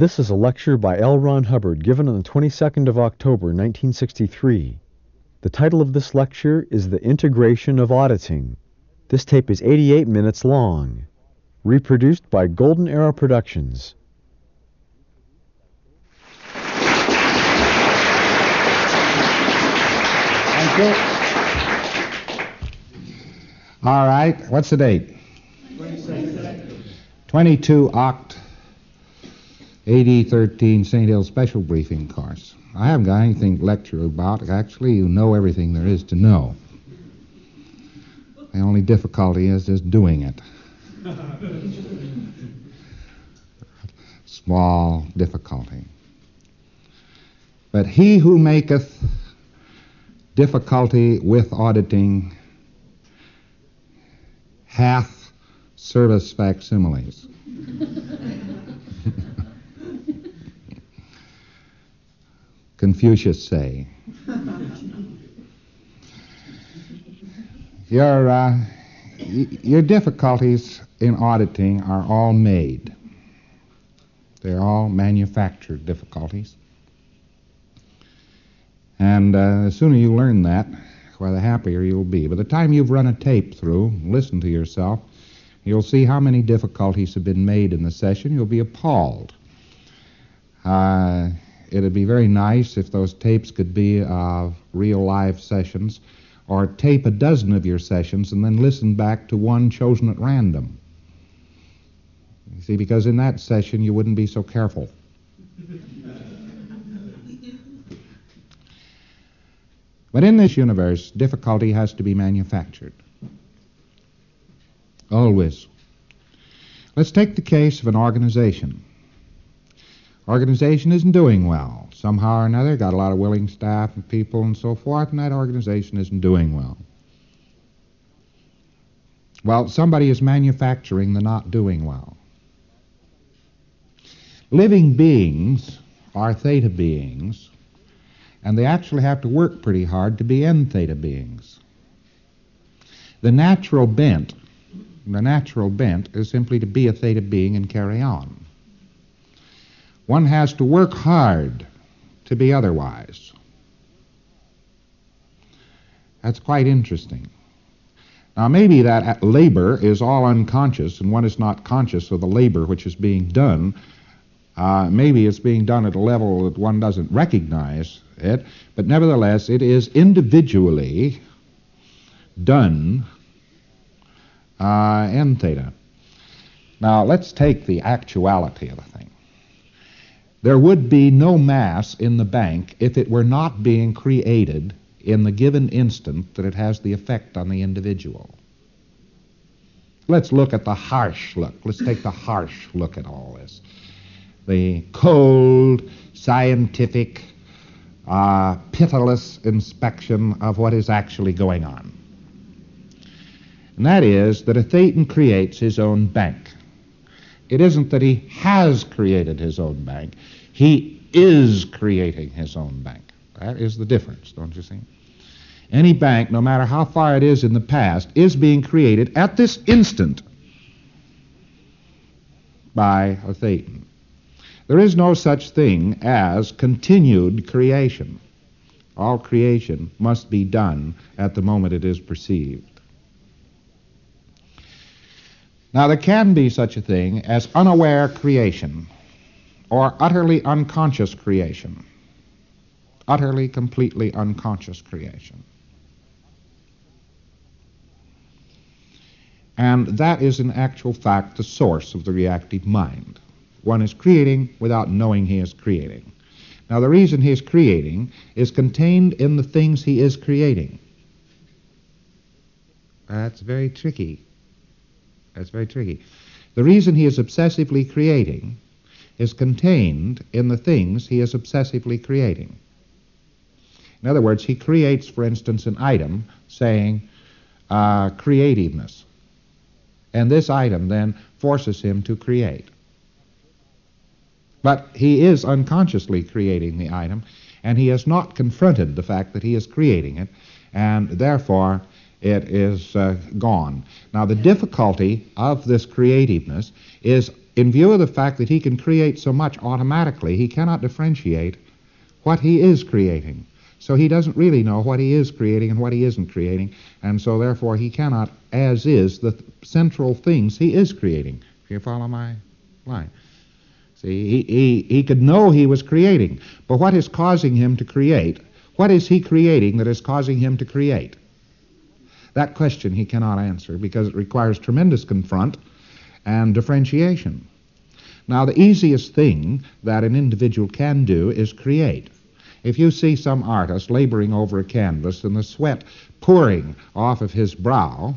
This is a lecture by L. Ron Hubbard given on the 22nd of October, 1963. The title of this lecture is The Integration of Auditing. This tape is 88 minutes long. Reproduced by Golden Era Productions. Thank you. All right, what's the date? 22 Oct. AD 13 St. Hill Special Briefing Course. I haven't got anything to lecture about. Actually, you know everything there is to know. The only difficulty is just doing it. Small difficulty. But he who maketh difficulty with auditing hath service facsimiles. Confucius say. Your difficulties in auditing are all made. They're all manufactured difficulties. And the sooner you learn that, well, the happier you'll be. By the time you've run a tape through, listen to yourself, you'll see how many difficulties have been made in the session. You'll be appalled. It'd be very nice if those tapes could be real live sessions, or tape a dozen of your sessions and then listen back to one chosen at random. You see, because in that session you wouldn't be so careful. But in this universe, difficulty has to be manufactured. Always. Let's take the case of an organization. Organization isn't doing well. Somehow or another, got a lot of willing staff and people and so forth, and that organization isn't doing well. Well, somebody is manufacturing the not doing well. Living beings are theta beings, and they actually have to work pretty hard to be n-theta beings. The natural bent is simply to be a theta being and carry on. One has to work hard to be otherwise. That's quite interesting. Now, maybe that labor is all unconscious and one is not conscious of the labor which is being done. Maybe it's being done at a level that one doesn't recognize it, but nevertheless, it is individually done n theta. Now, let's take the actuality of the thing. There would be no mass in the bank if it were not being created in the given instant that it has the effect on the individual. Let's look at the harsh look. Let's take the harsh look at all this. The cold, scientific, pitiless inspection of what is actually going on. And that is that a thetan creates his own bank. It isn't that he has created his own bank. He is creating his own bank. That is the difference, don't you see? Any bank, no matter how far it is in the past, is being created at this instant by a thetan. There is no such thing as continued creation. All creation must be done at the moment it is perceived. Now, there can be such a thing as unaware creation or utterly unconscious creation. Utterly, completely unconscious creation. And that is in actual fact the source of the reactive mind. One is creating without knowing he is creating. Now, the reason he is creating is contained in the things he is creating. That's very tricky. That's very tricky. The reason he is obsessively creating is contained in the things he is obsessively creating. In other words, he creates, for instance, an item saying creativeness. And this item then forces him to create. But he is unconsciously creating the item, and he has not confronted the fact that he is creating it, and therefore it is gone. Now, the difficulty of this creativeness is in view of the fact that he can create so much automatically, he cannot differentiate what he is creating. So he doesn't really know what he is creating and what he isn't creating, and so therefore he cannot, as is, the central things he is creating. You follow my line? See, he could know he was creating, but what is causing him to create? What is he creating that is causing him to create? That question he cannot answer because it requires tremendous confront and differentiation. Now, the easiest thing that an individual can do is create. If you see some artist laboring over a canvas and the sweat pouring off of his brow,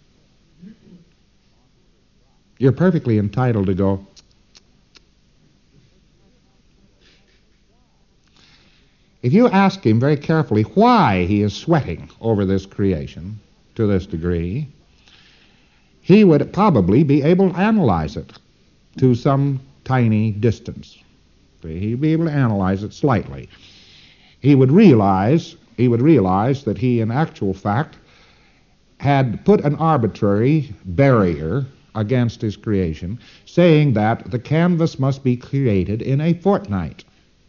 you're perfectly entitled to go, if you ask him very carefully why he is sweating over this creation to this degree, he would probably be able to analyze it to some tiny distance. He'd be able to analyze it slightly. He would realize that he, in actual fact, had put an arbitrary barrier against his creation, saying that the canvas must be created in a fortnight,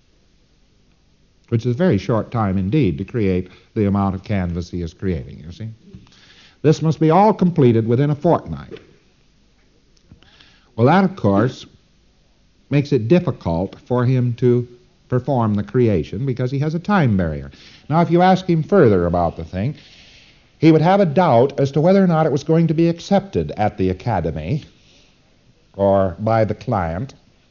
which is a very short time indeed to create the amount of canvas he is creating, you see. This must be all completed within a fortnight. Well, that, of course, makes it difficult for him to perform the creation because he has a time barrier. Now, if you ask him further about the thing, he would have a doubt as to whether or not it was going to be accepted at the academy or by the client.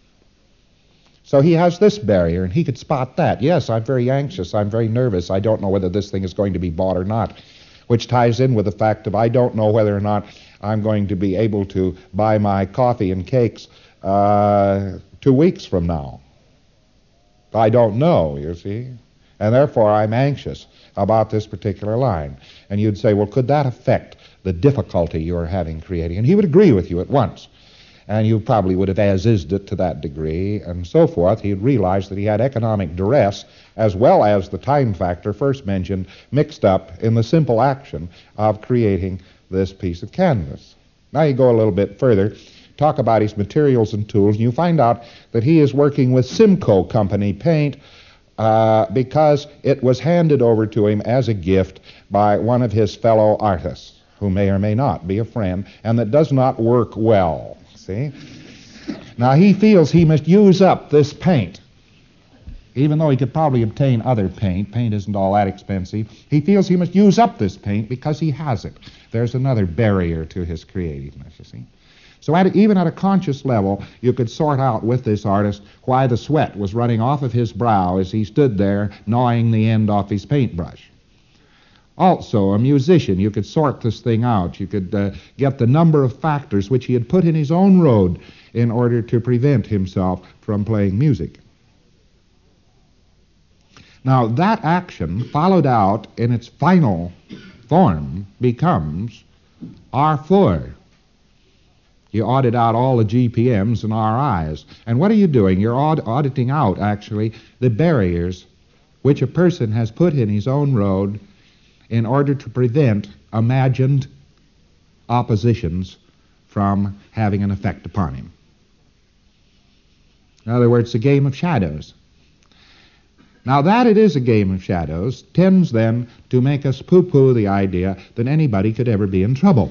So he has this barrier, and he could spot that. Yes, I'm very anxious, I'm very nervous, I don't know whether this thing is going to be bought or not, which ties in with the fact of I don't know whether or not I'm going to be able to buy my coffee and cakes 2 weeks from now. I don't know, you see, and therefore I'm anxious about this particular line. And you'd say, well, could that affect the difficulty you're having creating? And he would agree with you at once. And you probably would have as-ised it to that degree, and so forth. He'd realize that he had economic duress as well as the time factor first mentioned mixed up in the simple action of creating this piece of canvas. Now you go a little bit further, talk about his materials and tools, and you find out that he is working with Simcoe Company paint because it was handed over to him as a gift by one of his fellow artists, who may or may not be a friend, and that does not work well. See? Now he feels he must use up this paint. Even though he could probably obtain other paint, paint isn't all that expensive, he feels he must use up this paint because he has it. There's another barrier to his creativeness, you see. So even at a conscious level, you could sort out with this artist why the sweat was running off of his brow as he stood there gnawing the end off his paintbrush. Also, a musician, you could sort this thing out. You could get the number of factors which he had put in his own road in order to prevent himself from playing music. Now, that action, followed out in its final form, becomes R4. You audit out all the GPMs and RIs. And what are you doing? You're auditing out, actually, the barriers which a person has put in his own road in order to prevent imagined oppositions from having an effect upon him. In other words, a game of shadows. Now, that it is a game of shadows tends then to make us poo-poo the idea that anybody could ever be in trouble.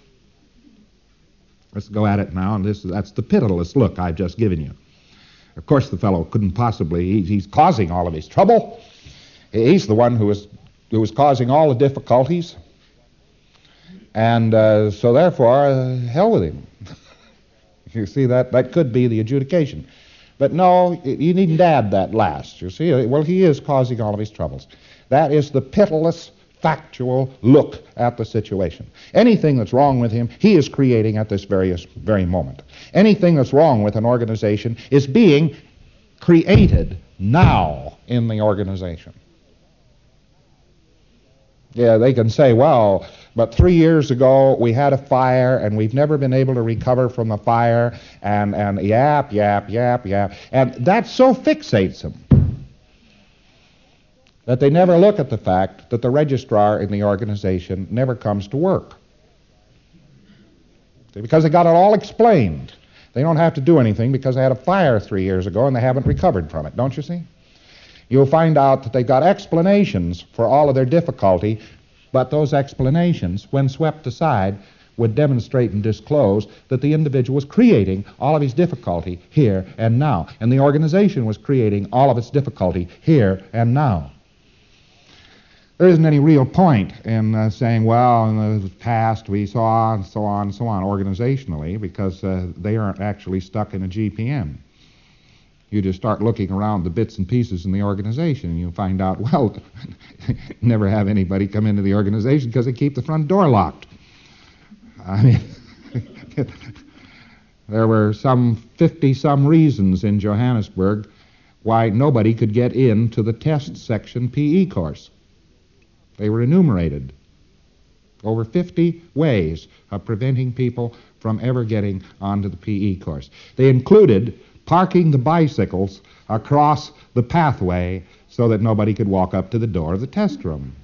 Let's go at it now, and that's the pitiless look I've just given you. Of course, the fellow couldn't possibly, he's causing all of his trouble. He's the one who was causing all the difficulties, and so therefore, hell with him. You see, that could be the adjudication. But no, you needn't add that last, you see. Well, he is causing all of his troubles. That is the pitiless, factual look at the situation. Anything that's wrong with him, he is creating at this very moment. Anything that's wrong with an organization is being created now in the organization. Yeah, they can say, well, but 3 years ago we had a fire and we've never been able to recover from the fire, and yap. And that so fixates them that they never look at the fact that the registrar in the organization never comes to work. Because they got it all explained. They don't have to do anything because they had a fire 3 years ago and they haven't recovered from it, don't you see? You'll find out that they've got explanations for all of their difficulty, but those explanations, when swept aside, would demonstrate and disclose that the individual was creating all of his difficulty here and now, and the organization was creating all of its difficulty here and now. There isn't any real point in saying, well, in the past we saw and so on and so on organizationally, because they aren't actually stuck in a GPM. You just start looking around the bits and pieces in the organization and you find out, well, never have anybody come into the organization because they keep the front door locked. I mean, there were some 50-some reasons in Johannesburg why nobody could get into the test section PE course. They were enumerated. Over 50 ways of preventing people from ever getting onto the PE course. They included parking the bicycles across the pathway so that nobody could walk up to the door of the test room.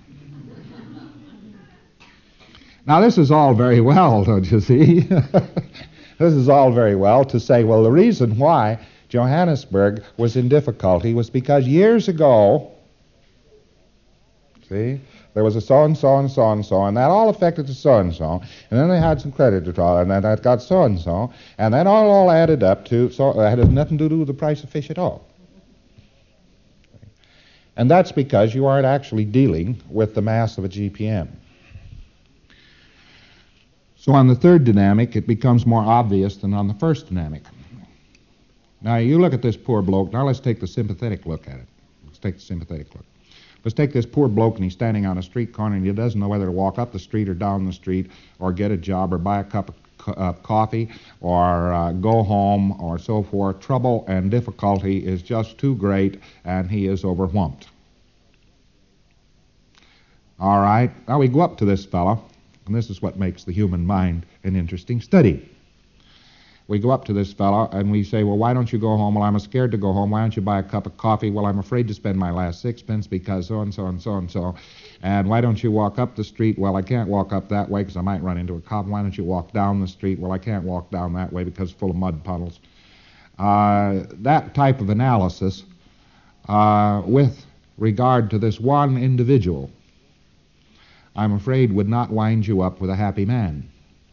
Now, this is all very well, don't you see? This is all very well to say, well, the reason why Johannesburg was in difficulty was because years ago, see, there was a so-and-so and so-and-so, and that all affected the so-and-so, and then they had some credit to draw, and then that got so-and-so, and that all added up to, so it had nothing to do with the price of fish at all. And that's because you aren't actually dealing with the mass of a GPM. So on the third dynamic, it becomes more obvious than on the first dynamic. Now, you look at this poor bloke. Now, let's take the sympathetic look at it. Let's take the sympathetic look. Let's take this poor bloke, and he's standing on a street corner, and he doesn't know whether to walk up the street or down the street or get a job or buy a cup of coffee or go home or so forth. Trouble and difficulty is just too great, and he is overwhelmed. All right. Now, we go up to this fellow. And this is what makes the human mind an interesting study. We go up to this fellow and we say, well, why don't you go home? Well, I'm scared to go home. Why don't you buy a cup of coffee? Well, I'm afraid to spend my last sixpence because so-and-so and so-and-so. And why don't you walk up the street? Well, I can't walk up that way because I might run into a cop. Why don't you walk down the street? Well, I can't walk down that way because it's full of mud puddles. That type of analysis with regard to this one individual, I'm afraid, would not wind you up with a happy man.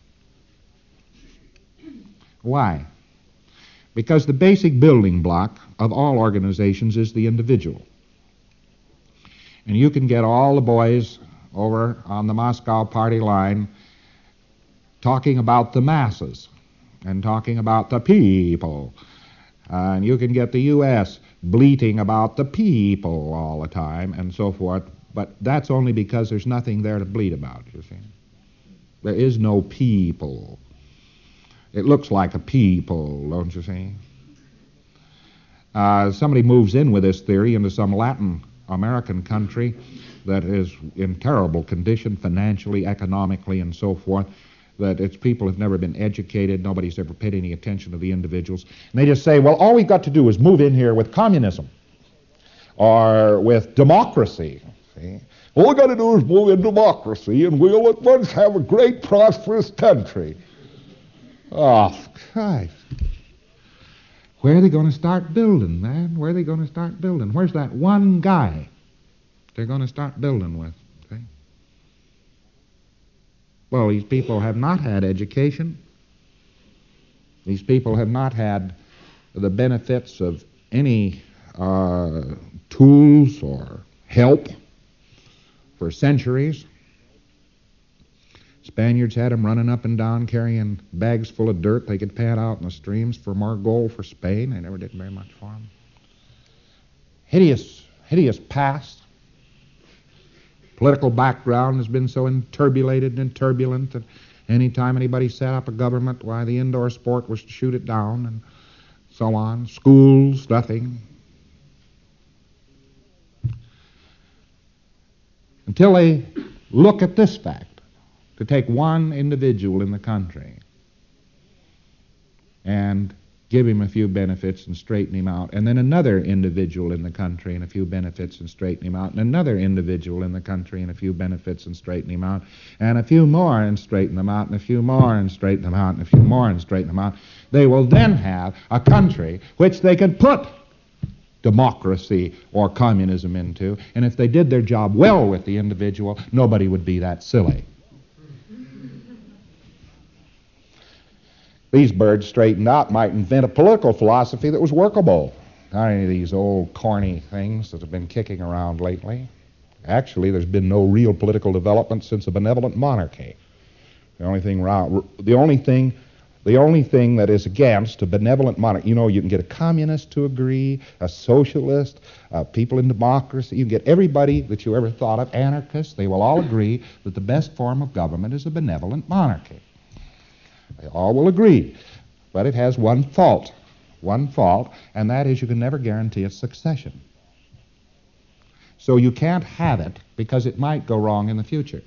Why? Because the basic building block of all organizations is the individual. And you can get all the boys over on the Moscow party line talking about the masses and talking about the people. And you can get the U.S. bleating about the people all the time and so forth. But that's only because there's nothing there to bleat about, you see. There is no people. It looks like a people, don't you see? Somebody moves in with this theory into some Latin American country that is in terrible condition financially, economically, and so forth, that its people have never been educated, nobody's ever paid any attention to the individuals. And they just say, well, all we've got to do is move in here with communism or with democracy. See? All we got to do is move in democracy, and we'll at once have a great, prosperous country. Oh, Christ. Where are they going to start building, man? Where are they going to start building? Where's that one guy they're going to start building with? See? Well, these people have not had education. These people have not had the benefits of any tools or help for centuries. Spaniards had them running up and down carrying bags full of dirt they could pad out in the streams for more gold for Spain. They never did very much for them. Hideous past. Political background has been so turbulated and turbulent that any time anybody set up a government, why, the indoor sport was to shoot it down and so on. Schools, nothing. Until they look at this fact, to take one individual in the country and give him a few benefits and straighten him out, and then another individual in the country and a few benefits and straighten him out, and another individual in the country and a few benefits and straighten him out, and a few more and straighten them out, and a few more and straighten them out, and a few more and straighten them out, they will then have a country which they can put democracy or communism into, and if they did their job well with the individual, nobody would be that silly. These birds straightened out might invent a political philosophy that was workable. Not any of these old corny things that have been kicking around lately. Actually, there's been no real political development since a benevolent monarchy. The only thing that is against a benevolent monarchy, you can get a communist to agree, a socialist, people in democracy, you can get everybody that you ever thought of, anarchists, they will all agree that the best form of government is a benevolent monarchy. They all will agree, but it has one fault, and that is you can never guarantee its succession. So you can't have it because it might go wrong in the future.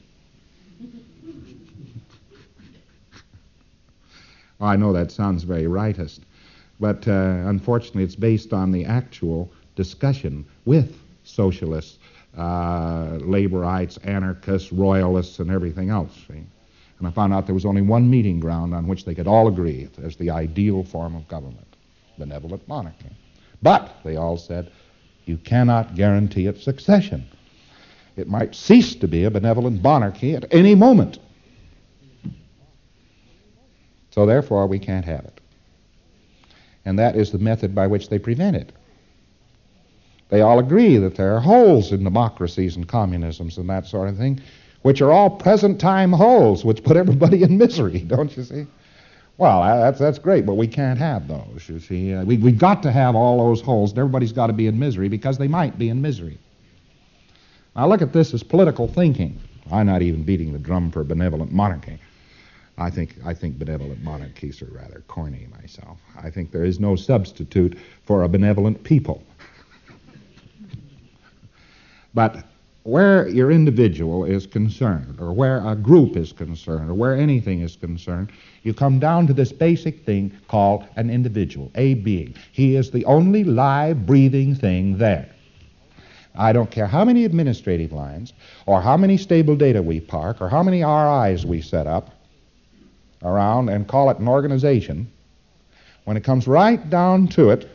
I know that sounds very rightist, but unfortunately it's based on the actual discussion with socialists, laborites, anarchists, royalists, and everything else. See? And I found out there was only one meeting ground on which they could all agree as the ideal form of government, benevolent monarchy. But, they all said, you cannot guarantee its succession. It might cease to be a benevolent monarchy at any moment. So therefore, we can't have it. And that is the method by which they prevent it. They all agree that there are holes in democracies and communisms and that sort of thing, which are all present-time holes, which put everybody in misery, don't you see? Well, that's great, but we can't have those, you see. We've got to have all those holes, and everybody's got to be in misery because they might be in misery. Now look at this as political thinking. I'm not even beating the drum for benevolent monarchy. I think benevolent monarchies are rather corny myself. I think there is no substitute for a benevolent people. But where your individual is concerned, or where a group is concerned, or where anything is concerned, you come down to this basic thing called an individual, a being. He is the only live, breathing thing there. I don't care how many administrative lines, or how many stable data we park, or how many RIs we set up around and call it an organization. When it comes right down to it,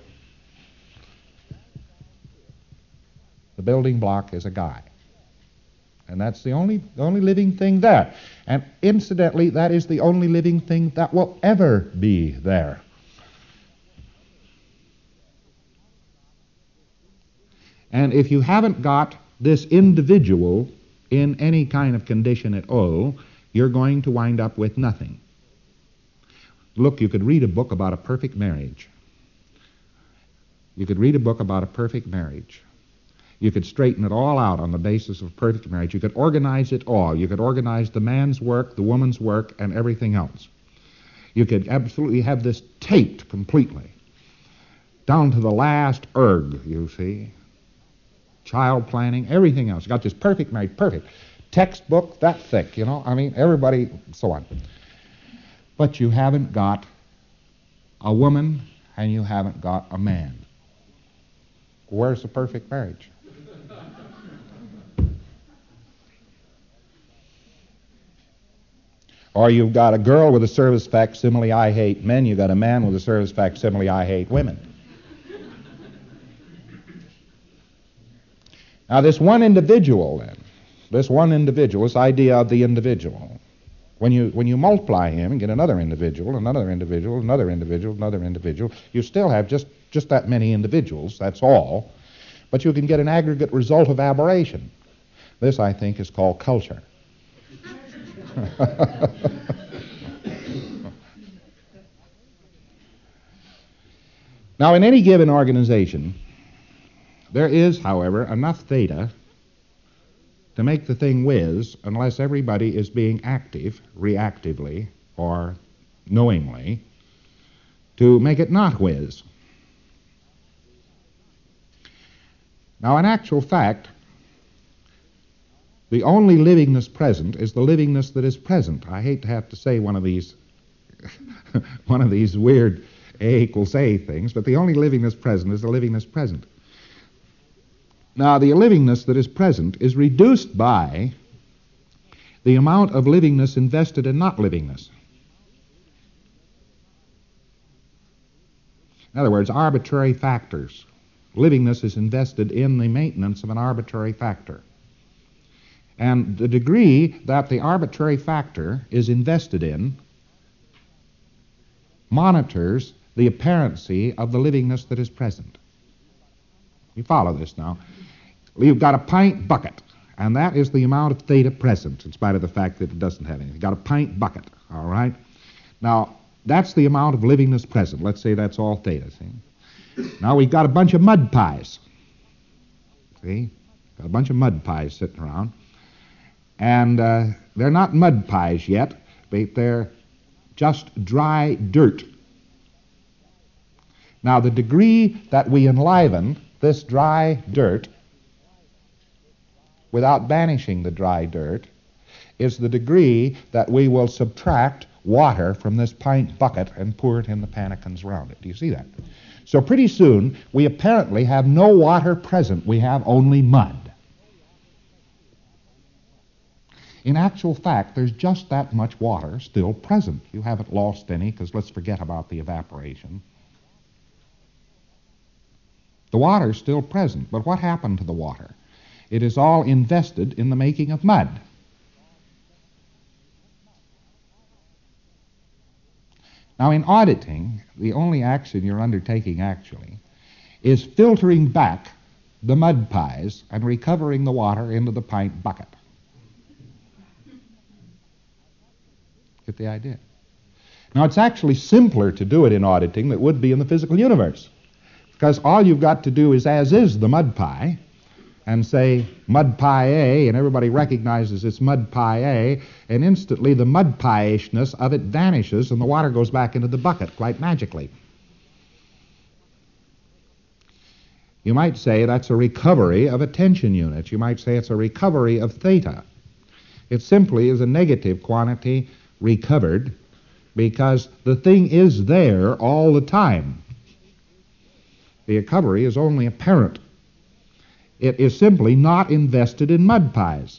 the building block is a guy. And that's the only living thing there. And incidentally, that is the only living thing that will ever be there. And if you haven't got this individual in any kind of condition at all, you're going to wind up with nothing. Look, you could read a book about a perfect marriage. You could read a book about a perfect marriage. You could straighten it all out on the basis of perfect marriage. You could organize it all. You could organize the man's work, the woman's work, and everything else. You could absolutely have this taped completely, down to the last erg, you see. Child planning, everything else. You got this perfect marriage, perfect. Textbook that thick, everybody, so on. But you haven't got a woman and you haven't got a man. Where's the perfect marriage? Or you've got a girl with a service facsimile, I hate men. You've got a man with a service facsimile, I hate women. Now this one individual then, this idea of the individual, when you multiply him and get another individual, another individual, another individual, another individual, you still have just that many individuals, that's all, but you can get an aggregate result of aberration. This, I think, is called culture. Now, in any given organization, there is, however, enough theta to make the thing whiz unless everybody is being active, reactively, or knowingly, to make it not whiz. Now, in actual fact, the only livingness present is the livingness that is present. I hate to have to say one of these weird A equals A things, but the only livingness present is the livingness present. Now, the livingness that is present is reduced by the amount of livingness invested in not livingness. In other words, arbitrary factors. Livingness is invested in the maintenance of an arbitrary factor. And the degree that the arbitrary factor is invested in monitors the apparency of the livingness that is present. You follow this now? You've got a pint bucket, and that is the amount of theta present, in spite of the fact that it doesn't have anything. You've got a pint bucket, all right? Now, that's the amount of livingness present. Let's say that's all theta, see? Now, we've got a bunch of mud pies. See? Got a bunch of mud pies sitting around. And they're not mud pies yet, but they're just dry dirt. Now, the degree that we enliven this dry dirt without banishing the dry dirt is the degree that we will subtract water from this pint bucket and pour it in the pannikins around it. Do you see that? So pretty soon, we apparently have no water present. We have only mud. In actual fact, there's just that much water still present. You haven't lost any, because let's forget about the evaporation. The water's still present, but what happened to the water? It is all invested in the making of mud. Now, in auditing, the only action you're undertaking actually is filtering back the mud pies and recovering the water into the pint bucket. Get the idea? Now, it's actually simpler to do it in auditing than it would be in the physical universe, because all you've got to do is as is the mud pie and say mud pie A, and everybody recognizes it's mud pie A, and instantly the mud pie-ishness of it vanishes and the water goes back into the bucket quite magically. You might say that's a recovery of a tension unit. You might say it's a recovery of theta. It simply is a negative quantity recovered because the thing is there all the time. The recovery is only apparent. It is simply not invested in mud pies.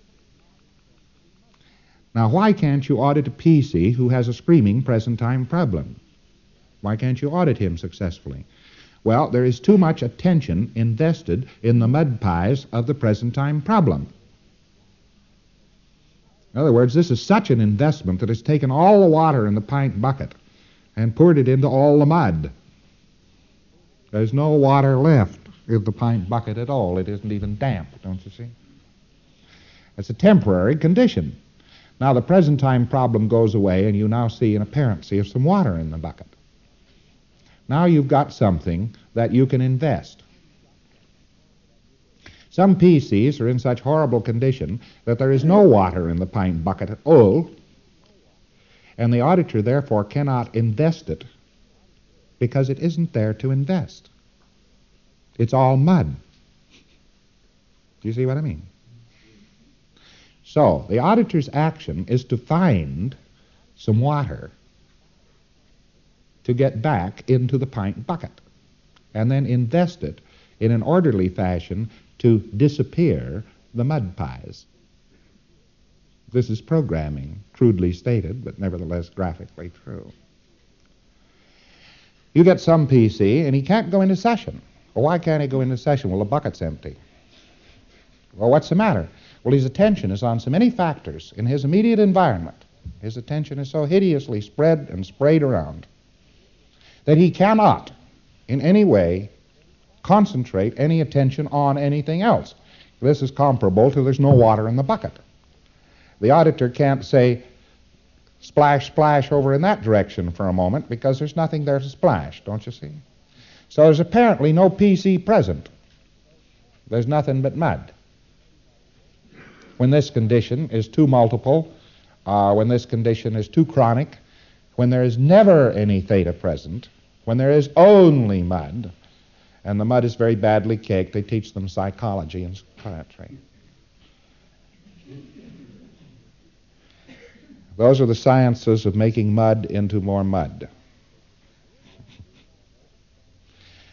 Now, why can't you audit a PC who has a screaming present-time problem? Why can't you audit him successfully? Well, there is too much attention invested in the mud pies of the present-time problem. In other words, this is such an investment that has taken all the water in the pint bucket and poured it into all the mud. There's no water left in the pint bucket at all. It isn't even damp, don't you see? It's a temporary condition. Now, the present time problem goes away, and you now see an apparency of some water in the bucket. Now you've got something that you can invest. Some PCs are in such horrible condition that there is no water in the pint bucket at all, and the auditor therefore cannot invest it because it isn't there to invest. It's all mud. Do you see what I mean? So, the auditor's action is to find some water to get back into the pint bucket and then invest it in an orderly fashion to disappear the mud pies. This is programming, crudely stated, but nevertheless graphically true. You get some PC, and he can't go into session. Well, why can't he go into session? Well, the bucket's empty. Well, what's the matter? Well, his attention is on so many factors in his immediate environment. His attention is so hideously spread and sprayed around that he cannot in any way concentrate any attention on anything else. This is comparable to there's no water in the bucket. The auditor can't say, splash, splash over in that direction for a moment because there's nothing there to splash, don't you see? So there's apparently no PC present. There's nothing but mud. When this condition is too multiple, when this condition is too chronic, when there is never any theta present, when there is only mud, and the mud is very badly caked, they teach them psychology and psychiatry. Those are the sciences of making mud into more mud.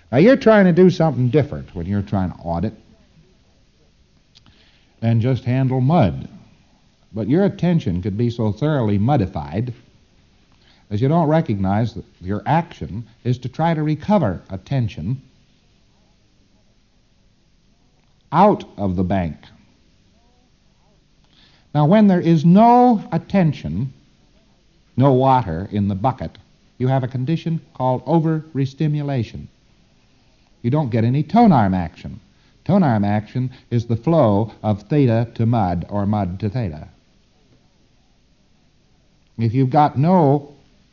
Now, you're trying to do something different when you're trying to audit than just handle mud. But your attention could be so thoroughly modified as you don't recognize that your action is to try to recover attention out of the bank. Now, when there is no attention, no water in the bucket, you have a condition called over-restimulation. You don't get any tone arm action. Tone arm action is the flow of theta to mud or mud to theta. If you've got no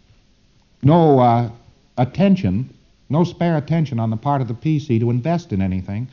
attention, no spare attention on the part of the PC to invest in anything,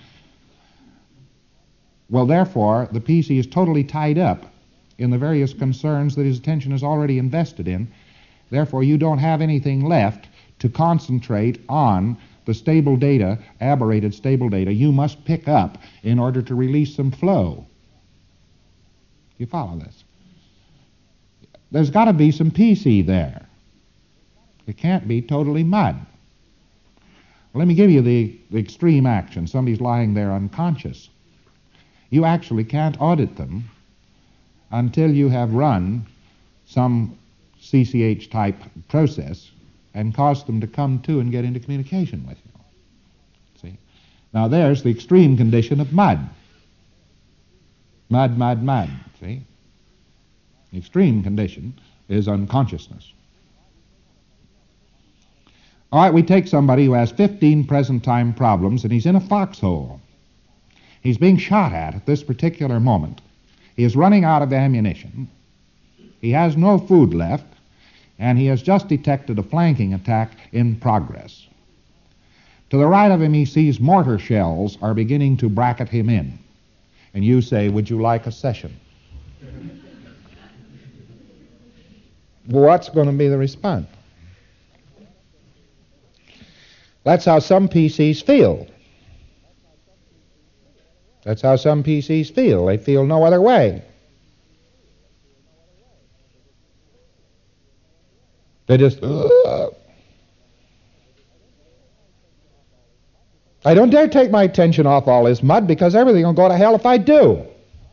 well, therefore, the PC is totally tied up in the various concerns that his attention is already invested in. Therefore, you don't have anything left to concentrate on the stable data, aberrated stable data, you must pick up in order to release some flow. You follow this? There's got to be some PC there. It can't be totally mud. Let me give you the extreme action. Somebody's lying there unconscious. You actually can't audit them until you have run some CCH-type process and caused them to come to and get into communication with you. See? Now there's the extreme condition of mud. Mud, mud, mud. See? The extreme condition is unconsciousness. All right, we take somebody who has 15 present-time problems and he's in a foxhole. He's being shot at this particular moment. He is running out of ammunition. He has no food left. And he has just detected a flanking attack in progress. To the right of him, he sees mortar shells are beginning to bracket him in. And you say, would you like a session? What's going to be the response? That's how some PCs feel. That's how some PCs feel. They feel no other way. They just, I don't dare take my attention off all this mud because everything will go to hell if I do.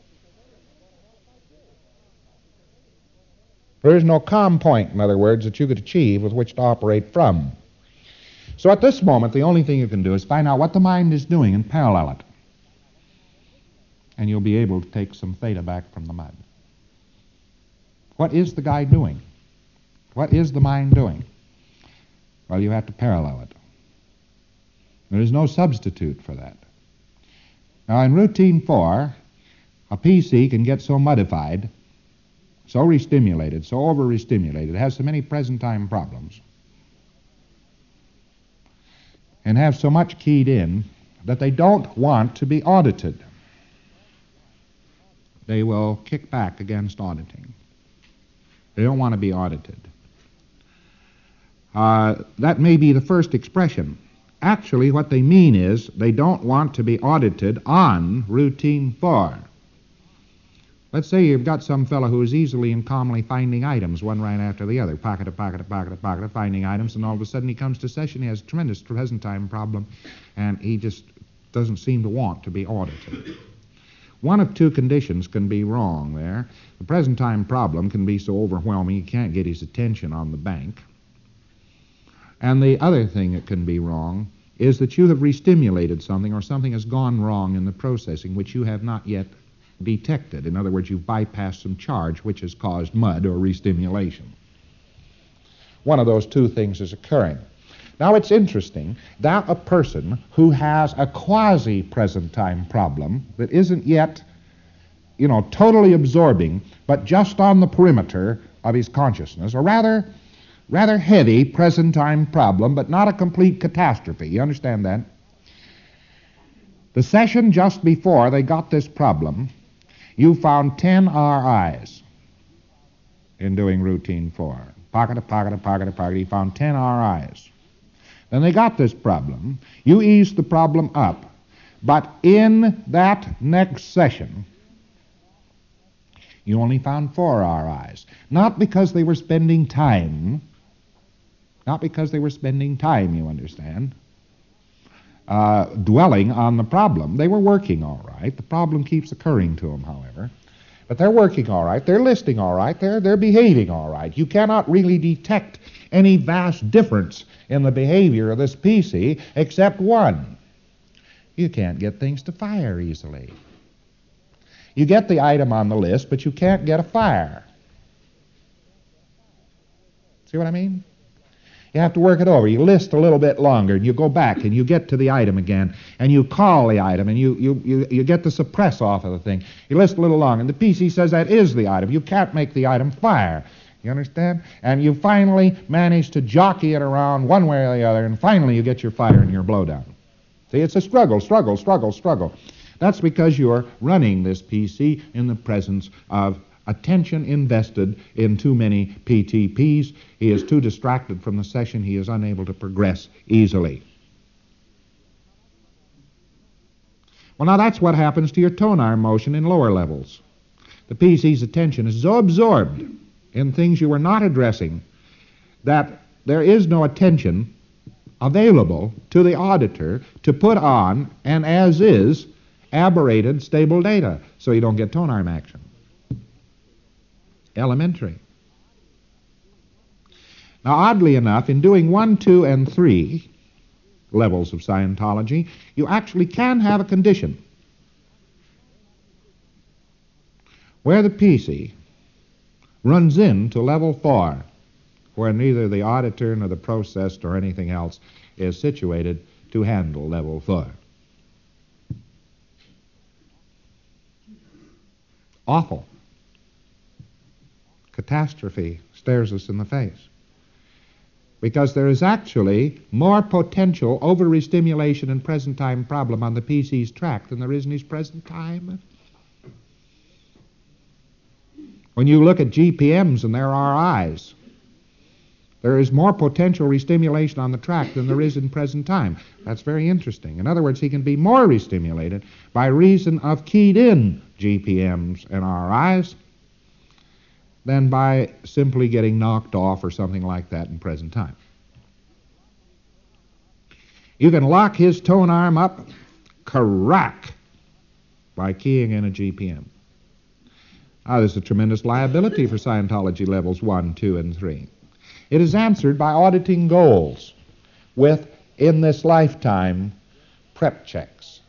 There is no calm point, in other words, that you could achieve with which to operate from. So at this moment, the only thing you can do is find out what the mind is doing and parallel it. And you'll be able to take some theta back from the mud. What is the guy doing? What is the mind doing? Well, you have to parallel it. There is no substitute for that. Now, in routine 4, a PC can get so modified, so restimulated, so over-restimulated, has so many present-time problems, and have so much keyed in that they don't want to be audited. They will kick back against auditing. They don't want to be audited. That may be the first expression. Actually, what they mean is they don't want to be audited on routine 4. Let's say you've got some fellow who is easily and calmly finding items, one right after the other, pocket to pocket to pocket to pocket, finding items, and all of a sudden he comes to session, he has a tremendous present time problem, and he just doesn't seem to want to be audited. One of two conditions can be wrong there. The present time problem can be so overwhelming he can't get his attention on the bank. And the other thing that can be wrong is that you have restimulated something or something has gone wrong in the processing which you have not yet detected. In other words, you've bypassed some charge which has caused mud or restimulation. One of those two things is occurring. Now, it's interesting that a person who has a quasi-present time problem that isn't yet, totally absorbing, but just on the perimeter of his consciousness, or rather heavy present time problem, but not a complete catastrophe. You understand that? The session just before they got this problem, you found 10 RIs in doing routine 4. Pocket to pocket to pocket to pocket. You found 10 RIs. Then they got this problem. You eased the problem up. But in that next session, you only found 4 RIs. Not because they were spending time. Not because they were spending time, you understand. dwelling on the problem. They were working all right. The problem keeps occurring to them, however. But they're working all right. They're listening all right. They're behaving all right. You cannot really detect any vast difference in the behavior of this PC except one. You can't get things to fire easily. You get the item on the list, but you can't get a fire. See what I mean? You have to work it over. You list a little bit longer, and you go back, and you get to the item again, and you call the item, and you get the suppress off of the thing. You list a little longer, and the PC says that is the item. You can't make the item fire. You understand? And you finally manage to jockey it around one way or the other, and finally you get your fire and your blowdown. See, it's a struggle. That's because you're running this PC in the presence of attention invested in too many PTPs. He is too distracted from the session. He is unable to progress easily. Well, now that's what happens to your tone arm motion in lower levels. The PC's attention is so absorbed in things you are not addressing that there is no attention available to the auditor to put on an as-is aberrated stable data, so you don't get tone arm action. Elementary. Now, oddly enough, in doing 1, 2, and 3 levels of Scientology, you actually can have a condition where the PC runs into level 4, where neither the auditor nor the processed or anything else is situated to handle level 4. Awful. Catastrophe stares us in the face. Because there is actually more potential over-restimulation and present-time problem on the PC's track than there is in his present time. When you look at GPMs and their RIs, there is more potential restimulation on the track than there is in present time. That's very interesting. In other words, he can be more restimulated by reason of keyed-in GPMs and RIs than by simply getting knocked off or something like that in present time. You can lock his tone arm up, crack, by keying in a GPM. Now, there's a tremendous liability for Scientology levels 1, 2, and 3. It is answered by auditing goals with, in this lifetime, prep checks.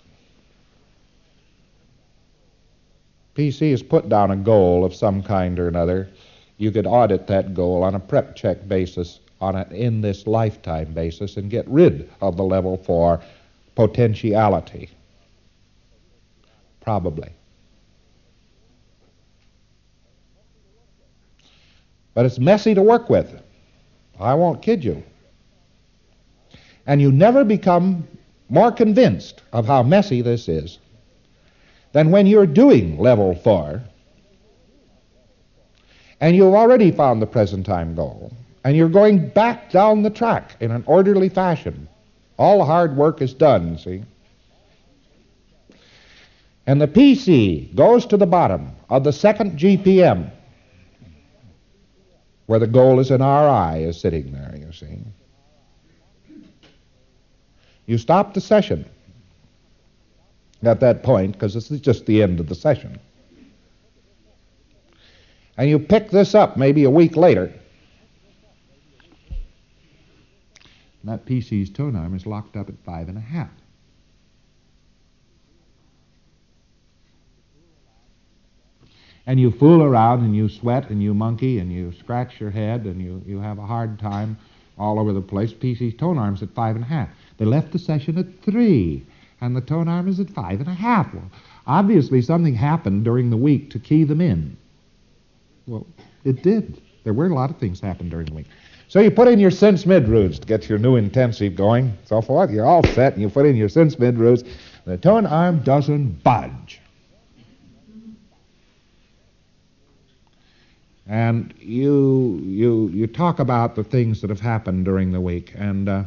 PC has put down a goal of some kind or another. You could audit that goal on a prep check basis, on an in this lifetime basis, and get rid of the level 4 potentiality. Probably. But it's messy to work with. I won't kid you. And you never become more convinced of how messy this is than when you're doing level 4 and you've already found the present time goal and you're going back down the track in an orderly fashion. All the hard work is done, see? And the PC goes to the bottom of the second GPM where the goal is an RI is sitting there, you see. You stop the session at that point, because this is just the end of the session. And you pick this up maybe a week later. And that PC's tone arm is locked up at 5.5. And you fool around and you sweat and you monkey and you scratch your head and you have a hard time all over the place. PC's tone arm's at 5.5. They left the session at 3, and the tone arm is at 5.5. Well, obviously something happened during the week to key them in. Well, it did. There were a lot of things happened during the week. So you put in your sense mid roots to get your new intensive going, so forth. You're all set, and you put in your sense mid roots. The tone arm doesn't budge. And you talk about the things that have happened during the week, and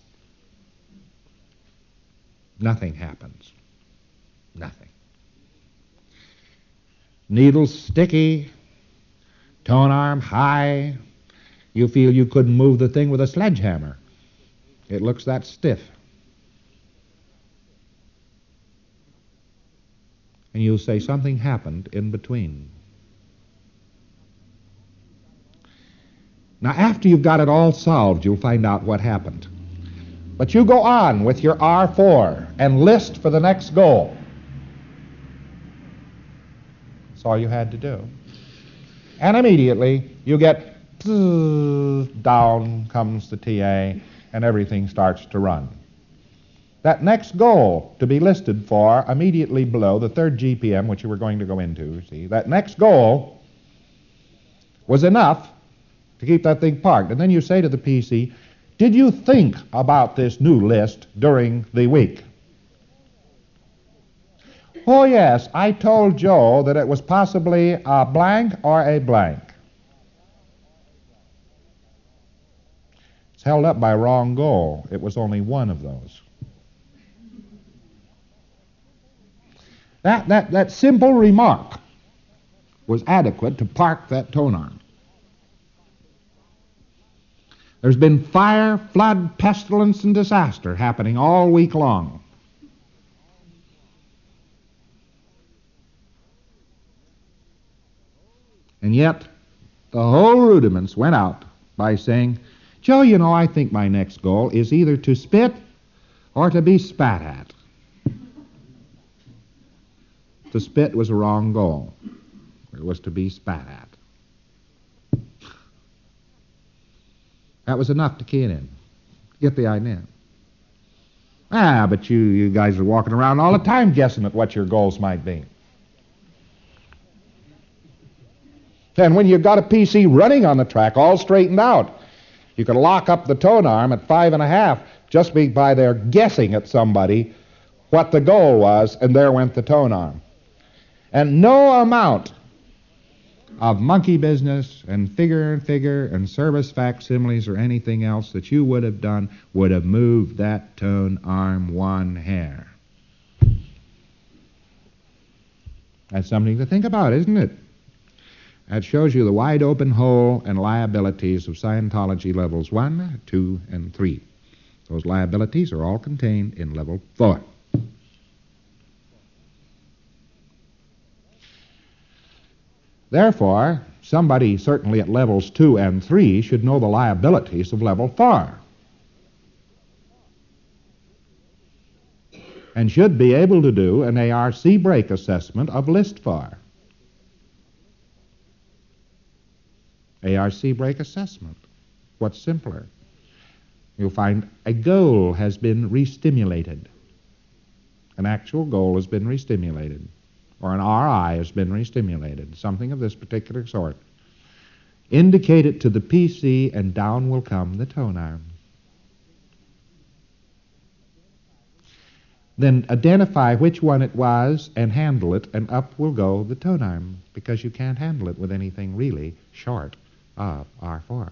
nothing happens. Nothing. Needles sticky, tone arm high. You feel you couldn't move the thing with a sledgehammer. It looks that stiff. And you'll say something happened in between. Now, after you've got it all solved, you'll find out what happened. But you go on with your R4 and list for the next goal. That's all you had to do. And immediately you get down comes the TA and everything starts to run. That next goal to be listed for immediately below the third GPM, which you were going to go into, see, that next goal was enough to keep that thing parked. And then you say to the PC, did you think about this new list during the week? Oh, yes, I told Joe that it was possibly a blank or a blank. It's held up by wrong goal. It was only one of those. That simple remark was adequate to park that tone arm. There's been fire, flood, pestilence, and disaster happening all week long. And yet, the whole rudiments went out by saying, Joe, you know, I think my next goal is either to spit or to be spat at. To spit was a wrong goal. It was to be spat at. That was enough to key it in. Get the idea. But you guys are walking around all the time guessing at what your goals might be. And when you've got a PC running on the track all straightened out, you can lock up the tone arm at 5.5 just by their guessing at somebody what the goal was, and there went the tone arm. And no amount of monkey business and figure and service facsimiles or anything else that you would have done would have moved that tone arm one hair. That's something to think about, isn't it? That shows you the wide open hole and liabilities of Scientology levels 1, 2, and 3. Those liabilities are all contained in level 4. Therefore, somebody certainly at levels 2 and 3 should know the liabilities of level 4. And should be able to do an ARC break assessment of list 4. ARC break assessment. What's simpler? You'll find a goal has been restimulated. An actual goal has been restimulated. Or an RI has been restimulated. Something of this particular sort. Indicate it to the PC and down will come the tone arm. Then identify which one it was and handle it, and up will go the tone arm, because you can't handle it with anything really short of R4.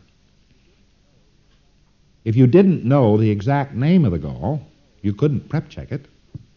If you didn't know the exact name of the goal, you couldn't prep check it.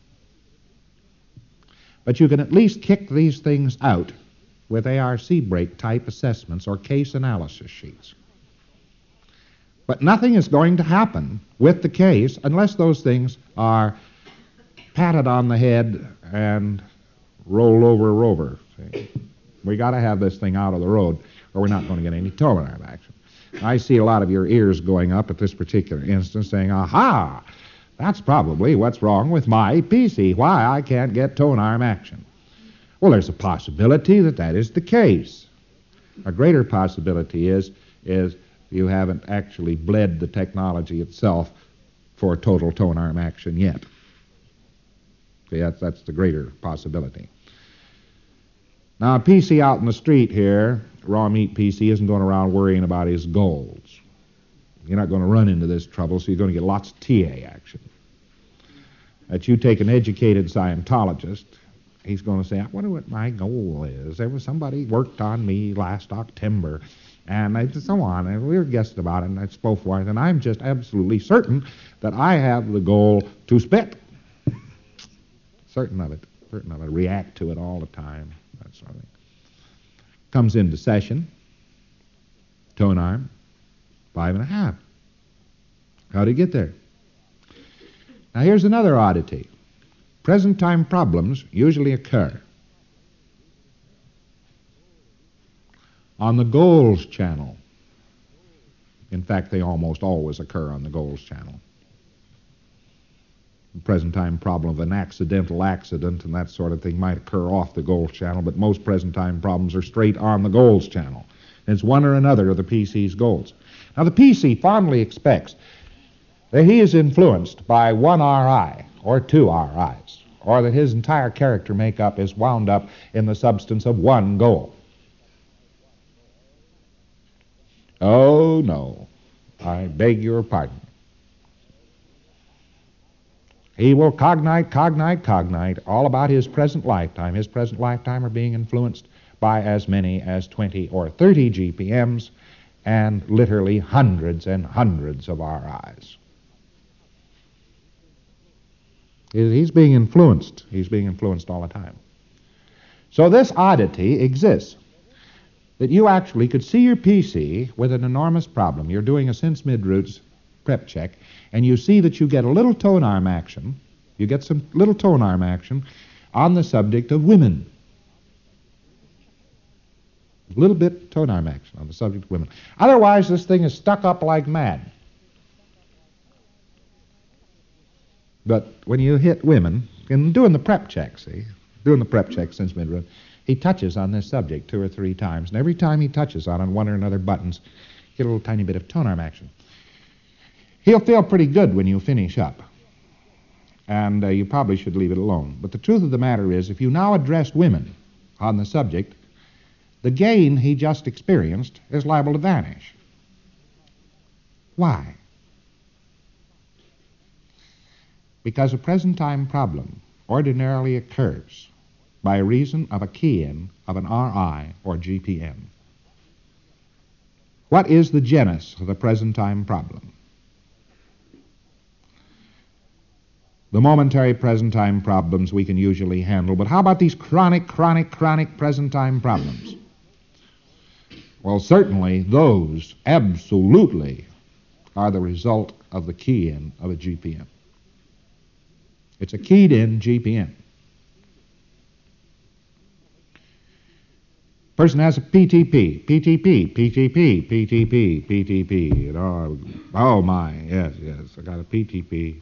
But you can at least kick these things out with ARC break type assessments or case analysis sheets. But nothing is going to happen with the case unless those things are patted on the head and rolled over. See? We got to have this thing out of the road, or we're not going to get any tone arm action. I see a lot of your ears going up at this particular instance saying, aha, that's probably what's wrong with my PC, why I can't get tone arm action. Well, there's a possibility that that is the case. A greater possibility is you haven't actually bled the technology itself for total tone arm action yet. See, that's the greater possibility. Now, a PC out in the street here, raw meat PC, isn't going around worrying about his goals. You're not going to run into this trouble, so you're going to get lots of TA action. That you take an educated Scientologist, he's going to say, I wonder what my goal is. There was somebody worked on me last October, and so on, and we were guessing about it, and so forth, and I'm just absolutely certain that I have the goal to spit. Certain of it, react to it all the time, that sort of thing. Comes into session, tone arm, 5.5. How'd he get there? Now here's another oddity. Present time problems usually occur on the goals channel. In fact, they almost always occur on the goals channel. The present time problem of an accidental accident and that sort of thing might occur off the goals channel, but most present time problems are straight on the goals channel. And it's one or another of the PC's goals. Now, the PC fondly expects that he is influenced by one RI or two RIs, or that his entire character makeup is wound up in the substance of one goal. Oh, no. I beg your pardon. He will cognite all about his present lifetime. His present lifetime are being influenced by as many as 20 or 30 GPMs and literally hundreds and hundreds of RIs. He's being influenced. He's being influenced all the time. So this oddity exists, that you actually could see your PC with an enormous problem. You're doing a Sense-Mid-Roots prep check, and you see that you get a little tone arm action. You get some little tone arm action on the subject of women. A little bit tone arm action on the subject of women. Otherwise, this thing is stuck up like mad. But when you hit women, in doing the prep check, Sense-Mid-Roots, he touches on this subject 2 or 3 times, and every time he touches on one or another buttons, you get a little tiny bit of tone arm action. He'll feel pretty good when you finish up, and you probably should leave it alone. But the truth of the matter is, if you now address women on the subject, the gain he just experienced is liable to vanish. Why? Because a present-time problem ordinarily occurs by reason of a key-in of an RI or GPM. What is the genus of the present-time problem? The momentary present-time problems we can usually handle, but how about these chronic present-time problems? Well, certainly those absolutely are the result of the key-in of a GPM. It's a keyed-in GPM. Person has a PTP, you know. Oh my, yes, I got a PTP.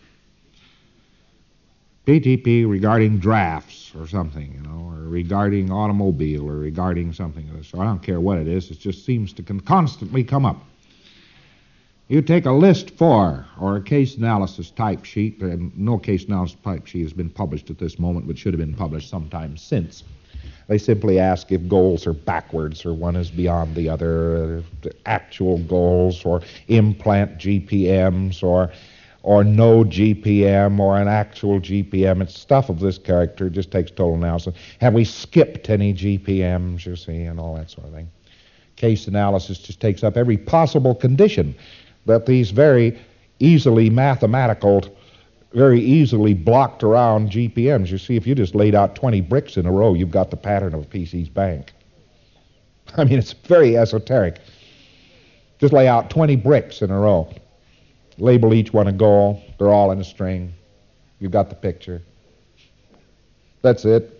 PTP regarding drafts or something, you know, or regarding automobile or regarding something of this sort. I don't care what it is, it just seems to constantly come up. You take a list 4 or a case analysis type sheet, and no case analysis type sheet has been published at this moment, but should have been published sometime since. They simply ask if goals are backwards or one is beyond the other, actual goals or implant GPMs or no GPM or an actual GPM. It's stuff of this character. It just takes total analysis. Have we skipped any GPMs, you see, and all that sort of thing. Case analysis just takes up every possible condition that these very easily mathematical, very easily blocked around GPMs. You see, if you just laid out 20 bricks in a row, you've got the pattern of a PC's bank. I mean, it's very esoteric. Just lay out 20 bricks in a row. Label each one a goal. They're all in a string. You've got the picture. That's it.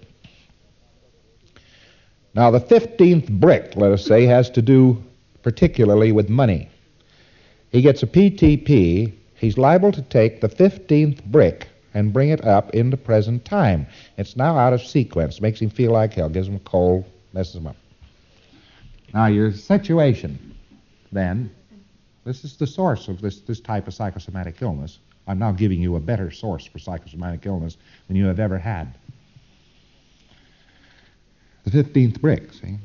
Now, the 15th brick, let us say, has to do particularly with money. He gets a PTP. He's liable to take the 15th brick and bring it up into present time. It's now out of sequence. Makes him feel like hell. Gives him a cold. Messes him up. Now, your situation, then, this is the source of this type of psychosomatic illness. I'm now giving you a better source for psychosomatic illness than you have ever had. The 15th brick, see?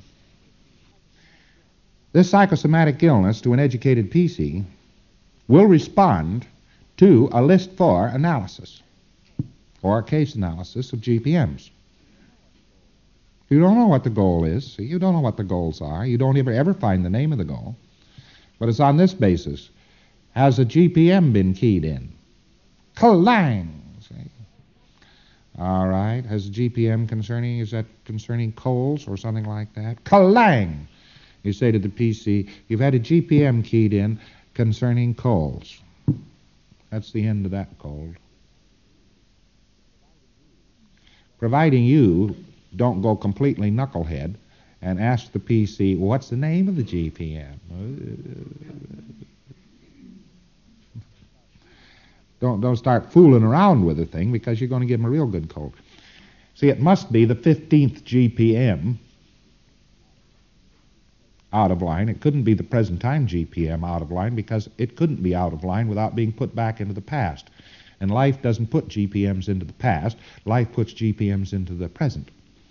This psychosomatic illness to an educated PC will respond to a list 4 analysis or a case analysis of GPMs. You don't know what the goal is. See? You don't know what the goals are. You don't ever find the name of the goal. But it's on this basis. Has a GPM been keyed in? Clang! See? All right. Has a GPM concerning coals or something like that? Clang! You say to the PC, you've had a GPM keyed in concerning coals. That's the end of that cold. Providing you don't go completely knucklehead and ask the PC, what's the name of the GPM? Don't start fooling around with the thing, because you're going to give them a real good cold. See, it must be the 15th GPM out of line. It couldn't be the present time GPM out of line, because it couldn't be out of line without being put back into the past. And life doesn't put GPMs into the past. Life puts GPMs into the present.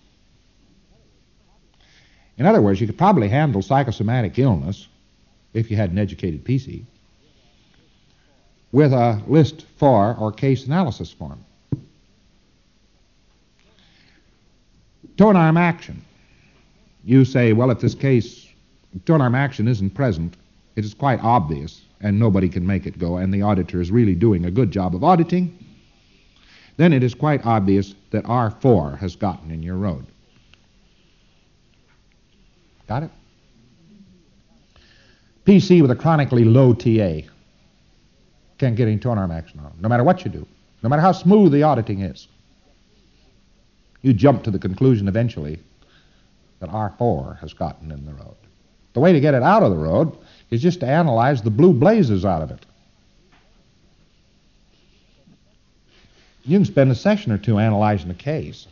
In other words, you could probably handle psychosomatic illness, if you had an educated PC, with a list for or case analysis form. Tone arm action. You say, well, if this case, tone arm action isn't present, it is quite obvious, and nobody can make it go, and the auditor is really doing a good job of auditing, then it is quite obvious that R4 has gotten in your road. Got it? PC with a chronically low TA can't get any tone arm action on, no matter what you do, no matter how smooth the auditing is. You jump to the conclusion eventually that R4 has gotten in the road. The way to get it out of the road is just to analyze the blue blazes out of it. You can spend a session or two analyzing the case.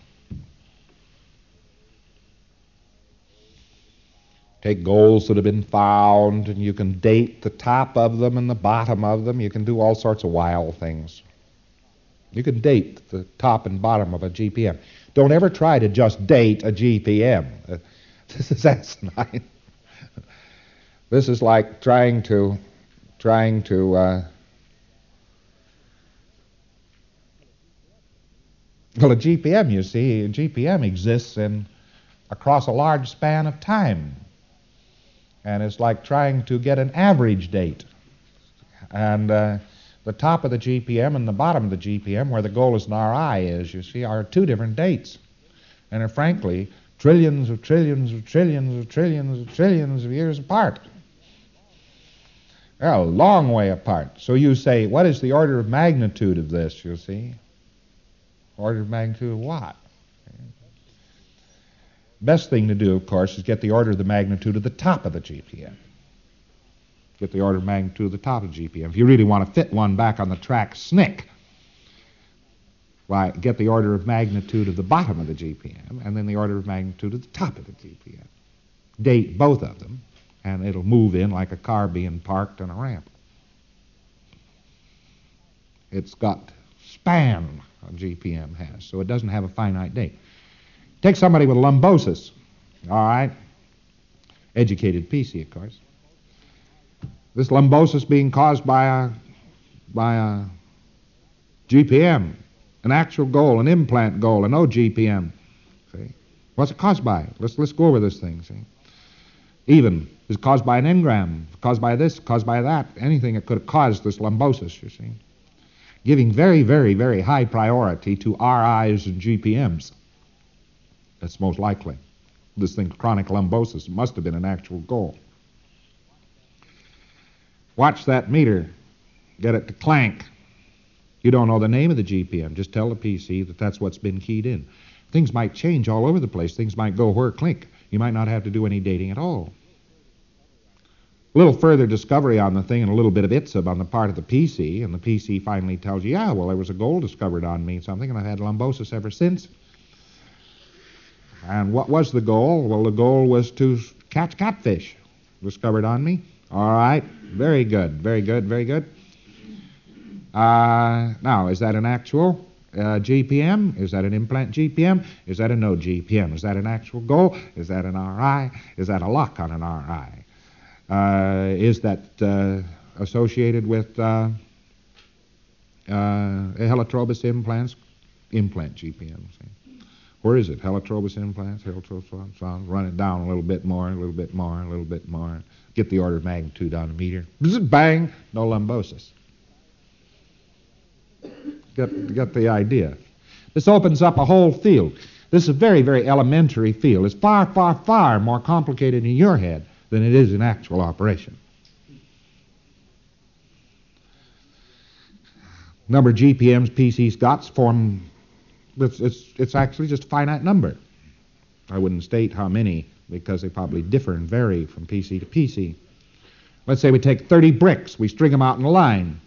Take goals that have been found, and you can date the top of them and the bottom of them. You can do all sorts of wild things. You can date the top and bottom of a GPM. Don't ever try to just date a GPM. This is asinine. This is like trying to well, a GPM, you see, a GPM exists across a large span of time. And it's like trying to get an average date. And the top of the GPM and the bottom of the GPM, where the goal is an RI is, you see, are two different dates. And are frankly trillions of trillions of trillions of trillions of trillions of years apart. They're a long way apart. So you say, what is the order of magnitude of this, you see? Order of magnitude of what? Best thing to do, of course, is get the order of the magnitude of the top of the GPM. Get the order of magnitude of the top of the GPM. If you really want to fit one back on the track SNCC, why, get the order of magnitude of the bottom of the GPM, and then the order of magnitude of the top of the GPM. Date both of them, and it'll move in like a car being parked on a ramp. It's got span, a GPM has, so it doesn't have a finite date. Take somebody with lumbosis, all right? Educated PC, of course. This lumbosis being caused by a GPM, an actual goal, an implant goal, an OGPM. See? What's it caused by? Let's go over this thing, see? Even, is it caused by an engram, caused by this, caused by that, anything that could have caused this lumbosis, you see? Giving very, very, very high priority to RIs and GPMs. That's most likely. This thing, chronic lumbosis, must have been an actual goal. Watch that meter. Get it to clank. You don't know the name of the GPM. Just tell the PC that that's what's been keyed in. Things might change all over the place. Things might go whir clink. You might not have to do any dating at all. A little further discovery on the thing and a little bit of ITSB on the part of the PC, and the PC finally tells you, yeah, well, there was a goal discovered on me, something, and I've had lumbosis ever since. And what was the goal? Well, the goal was to catch catfish. Discovered on me. All right. Very good. Very good. Very good. Now, is that an actual GPM? Is that an implant GPM? Is that a no GPM? Is that an actual goal? Is that an RI? Is that a lock on an RI? Is that associated with helitrobus implants? Implant GPM. See? Where is it? Helitrobus implants, run it down a little bit more, a little bit more, a little bit more. Get the order of magnitude on a meter. Bang! No lumbosis. Get the idea. This opens up a whole field. This is a very, very elementary field. It's far, far, far more complicated in your head than it is in actual operation. Number of GPMs PC's got form. It's actually just a finite number. I wouldn't state how many because they probably differ and vary from PC to PC. Let's say we take 30 bricks. We string them out in a line.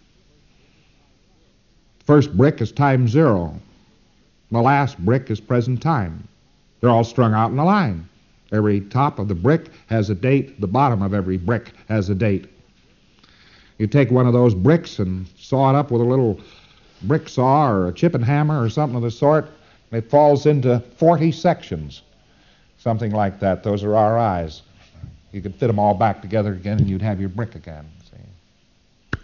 The first brick is time 0. The last brick is present time. They're all strung out in a line. Every top of the brick has a date. The bottom of every brick has a date. You take one of those bricks and saw it up with a little brick saw or a chip and hammer or something of the sort. It falls into 40 sections. Something like that. Those are RIs. You could fit them all back together again and you'd have your brick again. See?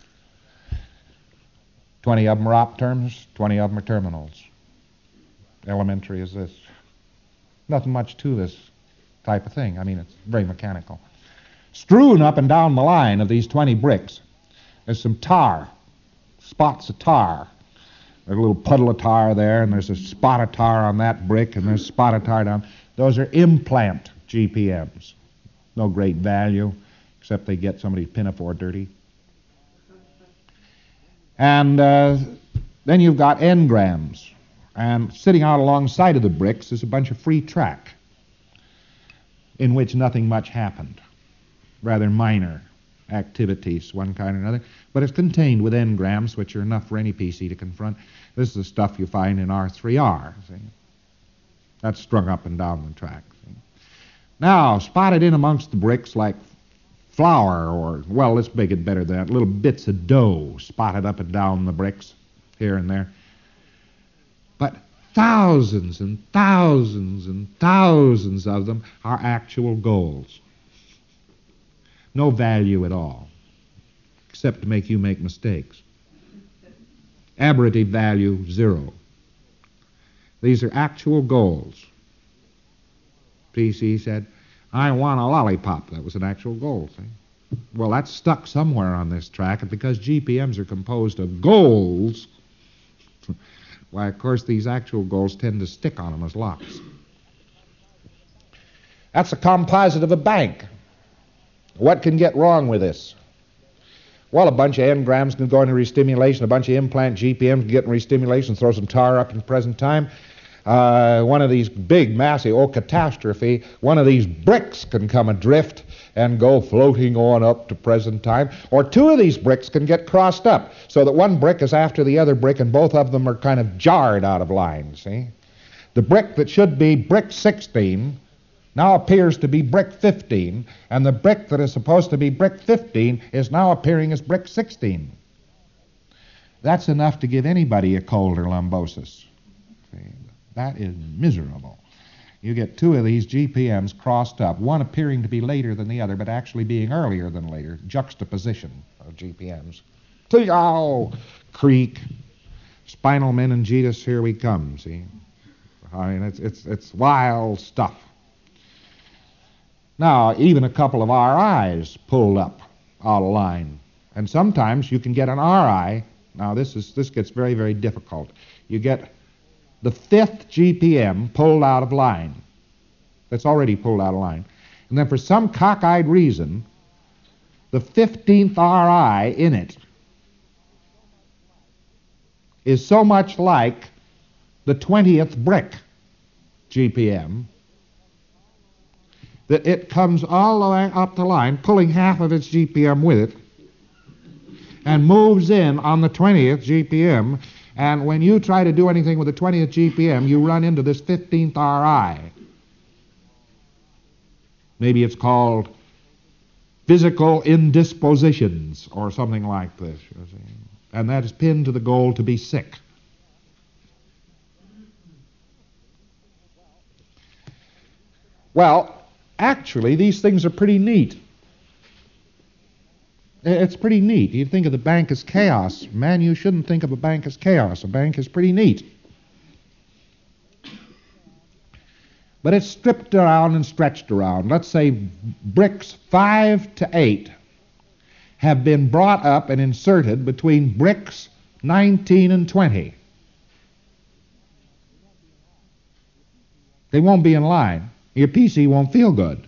20 of them are op terms, 20 of them are terminals. Elementary as this. Nothing much to this type of thing. I mean, it's very mechanical. Strewn up and down the line of these 20 bricks, there's some tar, spots of tar. There's a little puddle of tar there, and there's a spot of tar on that brick, and there's a spot of tar down. Those are implant GPMs. No great value, except they get somebody's pinafore dirty. And then you've got engrams. And sitting out alongside of the bricks is a bunch of free track in which nothing much happened. Rather minor activities, one kind or another. But it's contained with engrams, which are enough for any PC to confront. This is the stuff you find in R3R. See? That's strung up and down the track. See? Now, spotted in amongst the bricks like flour or, well, let's make it better than that, little bits of dough spotted up and down the bricks here and there. But thousands and thousands and thousands of them are actual goals. No value at all, except to make you make mistakes. Aberative value, 0. These are actual goals. PC said, I want a lollipop. That was an actual goal. See? Well, that's stuck somewhere on this track, and because GPMs are composed of goals, why, of course, these actual goals tend to stick on them as locks. That's a composite of a bank. What can get wrong with this? Well, a bunch of engrams can go into restimulation, a bunch of implant GPMs can get in restimulation, throw some tar up in present time. One of these big, massive, catastrophe, one of these bricks can come adrift and go floating on up to present time. Or two of these bricks can get crossed up so that one brick is after the other brick and both of them are kind of jarred out of line, see? The brick that should be brick 16 now appears to be brick 15, and the brick that is supposed to be brick 15 is now appearing as brick 16. That's enough to give anybody a cold or lumbosis. See? That is miserable. You get two of these GPMs crossed up, one appearing to be later than the other, but actually being earlier than later, juxtaposition of GPMs. Ow! Creak. Spinal meningitis, here we come, see? I mean, it's wild stuff. Now, even a couple of RIs pulled up out of line. And sometimes you can get an RI. Now, this gets very, very difficult. You get the 5th GPM pulled out of line. That's already pulled out of line. And then for some cockeyed reason, the 15th RI in it is so much like the 20th brick GPM that it comes all the way up the line, pulling half of its GPM with it, and moves in on the 20th GPM. And when you try to do anything with the 20th GPM, you run into this 15th RI. Maybe it's called physical indispositions or something like this. You see. And that is pinned to the goal to be sick. Well, actually, these things are pretty neat. It's pretty neat. You think of the bank as chaos. Man, you shouldn't think of a bank as chaos. A bank is pretty neat. But it's stripped around and stretched around. Let's say bricks 5 to 8 have been brought up and inserted between bricks 19 and 20. They won't be in line. Your PC won't feel good.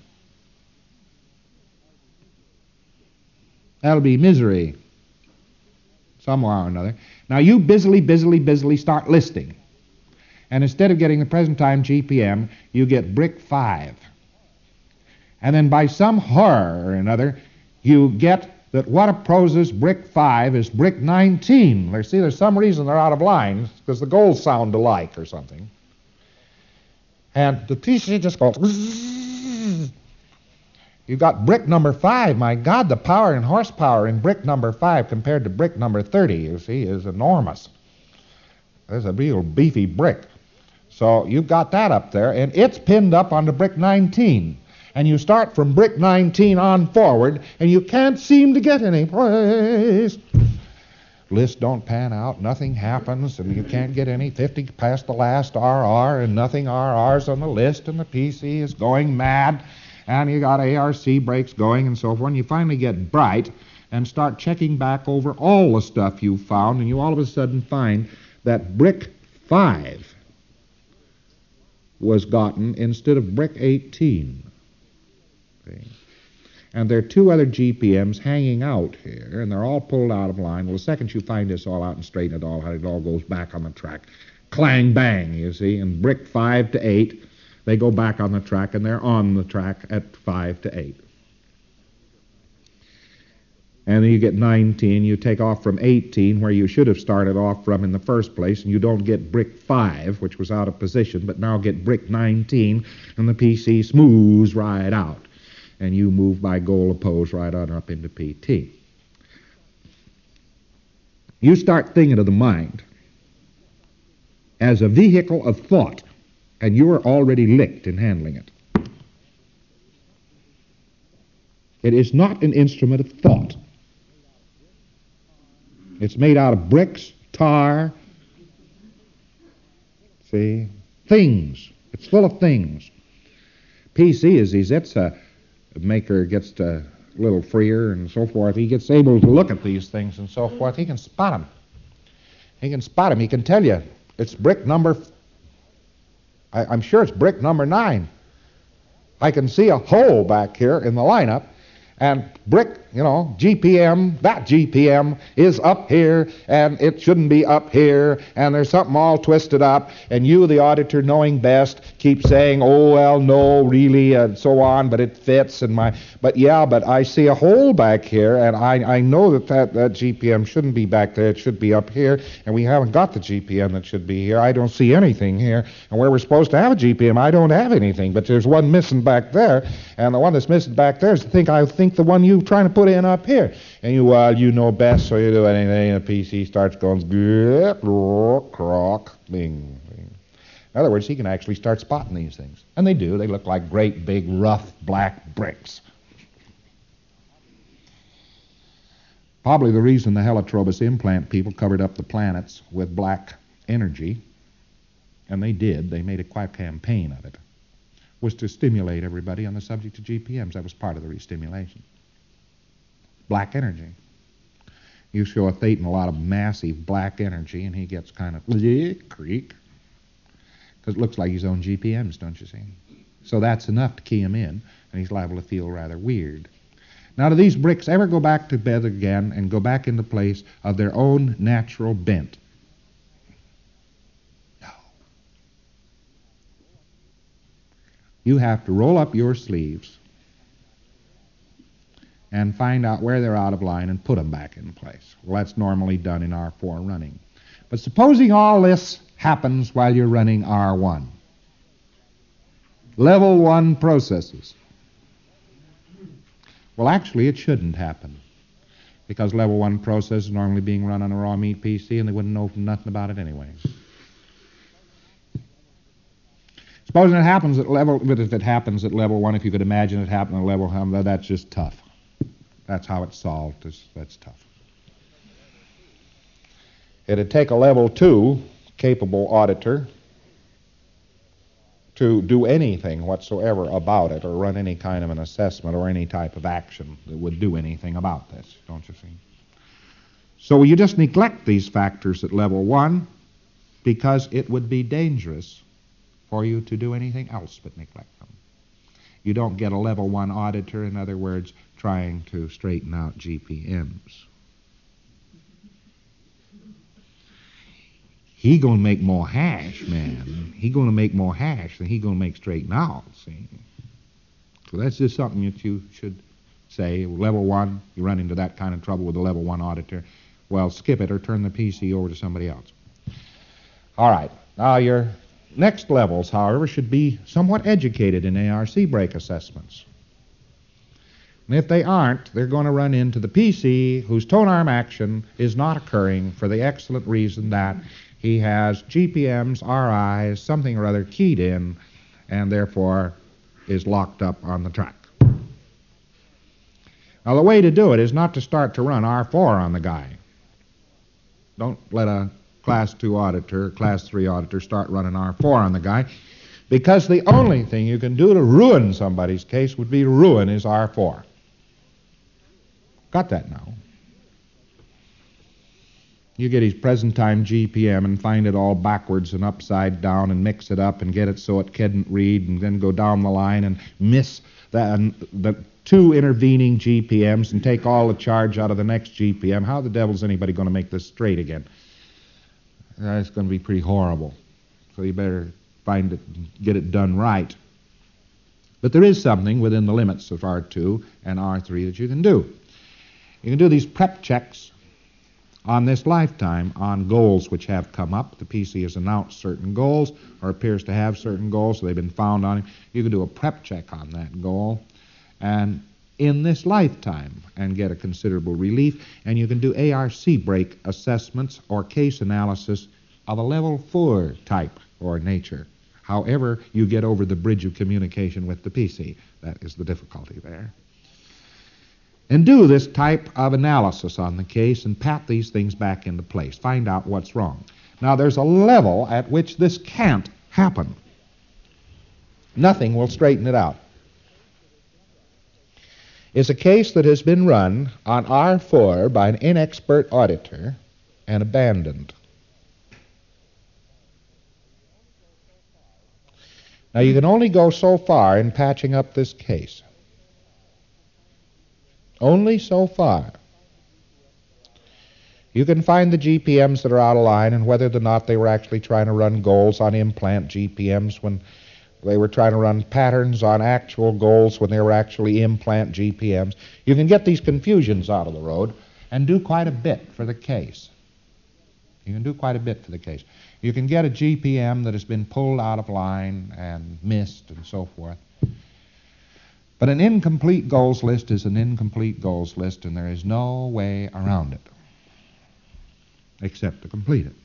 That'll be misery somewhere or another. Now you busily start listing. And instead of getting the present time GPM, you get brick 5. And then by some horror or another, you get that what opposes brick 5 is brick 19. There's some reason they're out of line, because the goals sound alike or something. And the PC just goes, zzz. You've got brick number 5. My God, the power and horsepower in brick number 5 compared to brick number 30, you see, is enormous. There's a real beefy brick. So you've got that up there, and it's pinned up onto brick 19. And you start from brick 19 on forward, and you can't seem to get any place. Lists don't pan out, nothing happens, and you can't get any 50 past the last RR, and nothing RRs on the list, and the PC is going mad, and you got ARC brakes going and so forth, and you finally get bright and start checking back over all the stuff you found, and you all of a sudden find that brick 5 was gotten instead of brick 18. See? And there are 2 other GPMs hanging out here, and they're all pulled out of line. Well, the second you find this all out and straighten it all goes back on the track. Clang, bang, you see, and brick 5 to 8, they go back on the track, and they're on the track at 5 to 8. And then you get 19, you take off from 18, where you should have started off from in the first place, and you don't get brick 5, which was out of position, but now get brick 19, and the PC smooths right out. And you move by goal opposed right on up into PT. You start thinking of the mind as a vehicle of thought, and you are already licked in handling it. It is not an instrument of thought. It's made out of bricks, tar, see, things. It's full of things. PC it's a maker gets a little freer and so forth. He gets able to look at these things and so forth. He can spot them. He can tell you it's brick number, I'm sure it's brick number 9. I can see a hole back here in the lineup, and brick, GPM, that GPM is up here, and it shouldn't be up here, and there's something all twisted up, and you, the auditor, knowing best, keep saying, oh, well, no, really, and so on, but it fits, but I see a hole back here, and I know that GPM shouldn't be back there, it should be up here, and we haven't got the GPM that should be here. I don't see anything here, and where we're supposed to have a GPM, I don't have anything, but there's one missing back there, and the one that's missing back there is I think the one you're trying to put in up here. And you know best, so you do anything, and the PC starts going, crock, bing, bing. In other words, he can actually start spotting these things. And they do. They look like great, big, rough, black bricks. Probably the reason the Helitrobus implant people covered up the planets with black energy, and they made quite a campaign of it, was to stimulate everybody on the subject of GPMs. That was part of the re-stimulation. Black energy. You show a Thetan a lot of massive black energy, and he gets kind of creak, because it looks like his own GPMs, don't you see? So that's enough to key him in, and he's liable to feel rather weird. Now, do these bricks ever go back to bed again and go back into place of their own natural bent? No. You have to roll up your sleeves and find out where they're out of line and put them back in place. Well, that's normally done in R4 running. But supposing all this happens while you're running R1. Level 1 processes. Well, actually, it shouldn't happen, because level 1 process is normally being run on a raw meat PC, and they wouldn't know nothing about it anyway. Supposing it happens at level, but if it happens at level 1, if you could imagine it happening at level 1, that's just tough. That's how it's solved. That's tough. It'd take a level 2 capable auditor to do anything whatsoever about it, or run any kind of an assessment or any type of action that would do anything about this, don't you see? So you just neglect these factors at level 1 because it would be dangerous for you to do anything else but neglect them. You don't get a level 1 auditor, in other words, trying to straighten out GPMs. He going to make more hash, man. He going to make more hash than he going to make straighten out, see? So that's just something that you should say. Level 1, you run into that kind of trouble with a level 1 auditor. Well, skip it or turn the PC over to somebody else. All right. Now, your next levels, however, should be somewhat educated in ARC brake assessments. And if they aren't, they're going to run into the PC whose tone arm action is not occurring for the excellent reason that he has GPMs, RIs, something or other keyed in, and therefore is locked up on the track. Now, the way to do it is not to start to run R4 on the guy. Don't let a Class 2 auditor, Class 3 auditor start running R4 on the guy, because the only thing you can do to ruin somebody's case would be to ruin his R4. Got that now? You get his present time GPM and find it all backwards and upside down and mix it up and get it so it couldn't read, and then go down the line and miss the two intervening GPMs and take all the charge out of the next GPM. How the devil's anybody going to make this straight again? It's going to be pretty horrible. So you better find it and get it done right. But there is something within the limits of R2 and R3 that you can do. You can do these prep checks on this lifetime on goals which have come up. The PC has announced certain goals or appears to have certain goals, so they've been found on him. You can do a prep check on that goal and in this lifetime and get a considerable relief. And you can do ARC brake assessments or case analysis of a level 4 type or nature. However, you get over the bridge of communication with the PC. That is the difficulty there. And do this type of analysis on the case and pat these things back into place. Find out what's wrong. Now, there's a level at which this can't happen. Nothing will straighten it out. It's a case that has been run on R4 by an inexpert auditor and abandoned. Now, you can only go so far in patching up this case. Only so far. You can find the GPMs that are out of line and whether or not they were actually trying to run goals on implant GPMs when they were trying to run patterns on actual goals when they were actually implant GPMs. You can get these confusions out of the road and do quite a bit for the case. You can do quite a bit for the case. You can get a GPM that has been pulled out of line and missed and so forth. But an incomplete goals list is an incomplete goals list, and there is no way around it except to complete it.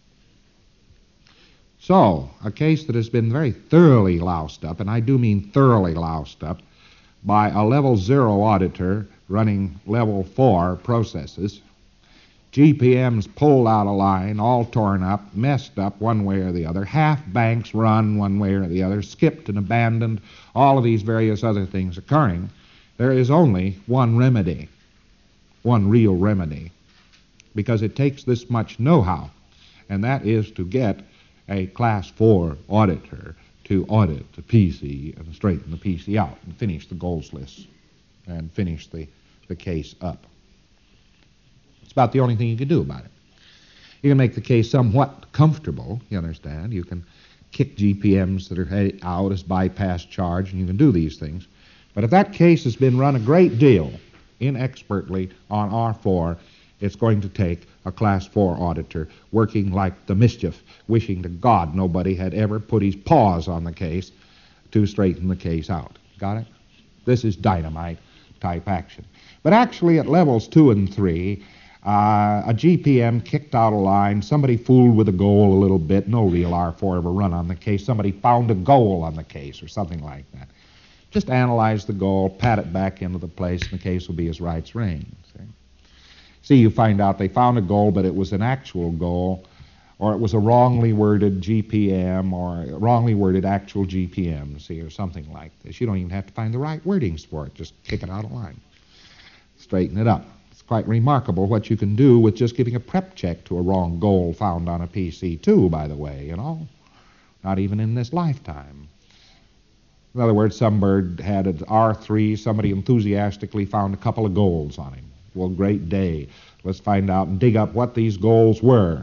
So, a case that has been very thoroughly loused up, and I do mean thoroughly loused up, by a level 0 auditor running level 4 processes, GPMs pulled out of line, all torn up, messed up one way or the other, half banks run one way or the other, skipped and abandoned, all of these various other things occurring. There is only one remedy, one real remedy, because it takes this much know-how, and that is to get a Class 4 auditor to audit the PC and straighten the PC out and finish the goals list and finish the case up. It's about the only thing you can do about it. You can make the case somewhat comfortable, you understand. You can kick GPMs that are out as bypass charge, and you can do these things. But if that case has been run a great deal inexpertly on R4, it's going to take a Class 4 auditor working like the mischief, wishing to God nobody had ever put his paws on the case to straighten the case out. Got it? This is dynamite type action. But actually at levels 2 and 3, a GPM kicked out of line, somebody fooled with a goal a little bit, no real R4 ever run on the case, somebody found a goal on the case or something like that. Just analyze the goal, pat it back into the place, and the case will be as right's rain. See, you find out they found a goal, but it was an actual goal, or it was a wrongly worded GPM, or a wrongly worded actual GPM, see, or something like this. You don't even have to find the right wordings for it. Just kick it out of line. Straighten it up. It's quite remarkable what you can do with just giving a prep check to a wrong goal found on a PC, too, by the way, you know. Not even in this lifetime. In other words, some bird had an R3, somebody enthusiastically found a couple of goals on him. Well, great day. Let's find out and dig up what these goals were.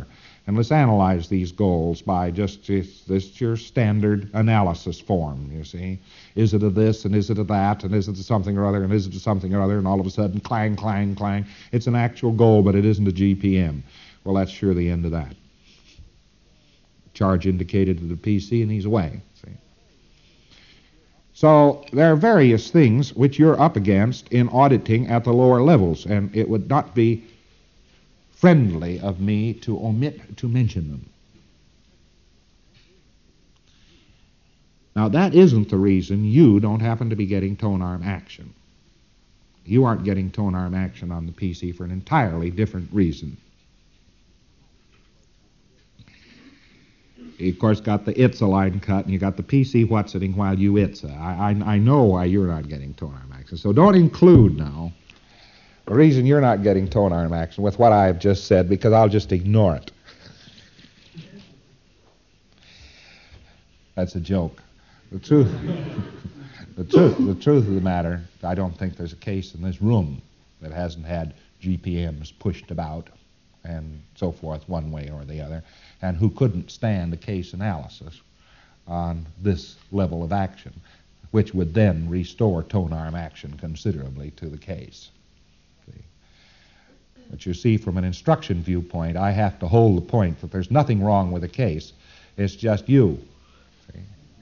And let's analyze these goals by just your standard analysis form, you see. Is it a this, and is it a that, and is it a something or other, and is it a something or other, and all of a sudden, clang, clang, clang. It's an actual goal, but it isn't a GPM. Well, that's sure the end of that. Charge indicated to the PC, and he's away, see. So there are various things which you're up against in auditing at the lower levels, and it would not be friendly of me to omit to mention them. Now, that isn't the reason you don't happen to be getting tone arm action. You aren't getting tone arm action on the PC for an entirely different reason. You, of course, got the ITSA line cut, and you got the PC what's-itting while you ITSA. I know why you're not getting tone arm action. So don't include now the reason you're not getting tone arm action with what I've just said, because I'll just ignore it. That's a joke. The truth of the matter, I don't think there's a case in this room that hasn't had GPMs pushed about and so forth one way or the other, and who couldn't stand a case analysis on this level of action, which would then restore tone arm action considerably to the case. But you see, from an instruction viewpoint, I have to hold the point that there's nothing wrong with the case. It's just you. See?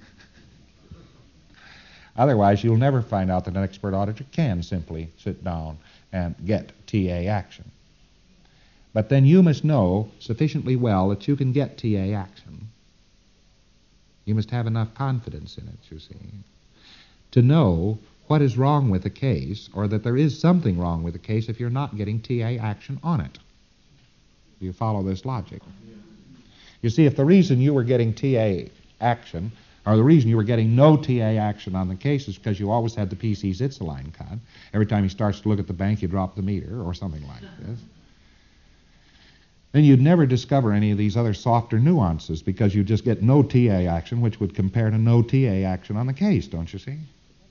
Otherwise, you'll never find out that an expert auditor can simply sit down and get TA action. But then you must know sufficiently well that you can get TA action. You must have enough confidence in it, you see, to know what is wrong with the case, or that there is something wrong with the case if you're not getting TA action on it. Do you follow this logic? You see, if the reason you were getting TA action, or the reason you were getting no TA action on the case is because you always had the PC's ITSA line cut, every time he starts to look at the bank, you drop the meter, or something like this, then you'd never discover any of these other softer nuances, because you just get no TA action, which would compare to no TA action on the case, don't you see?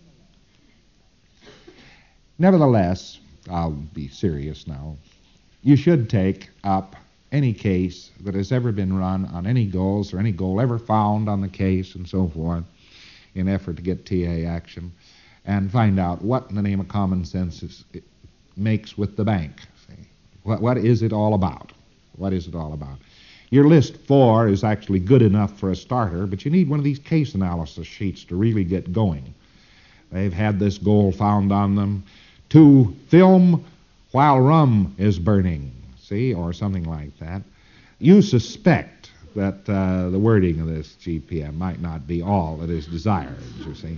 Nevertheless, I'll be serious now, you should take up any case that has ever been run on any goals, or any goal ever found on the case and so forth, in effort to get TA action, and find out what in the name of common sense it makes with the bank. See? What is it all about? What is it all about? Your list 4 is actually good enough for a starter, but you need one of these case analysis sheets to really get going. They've had this goal found on them: to film while rum is burning, see, or something like that. You suspect that the wording of this GPM might not be all that is desired, you see.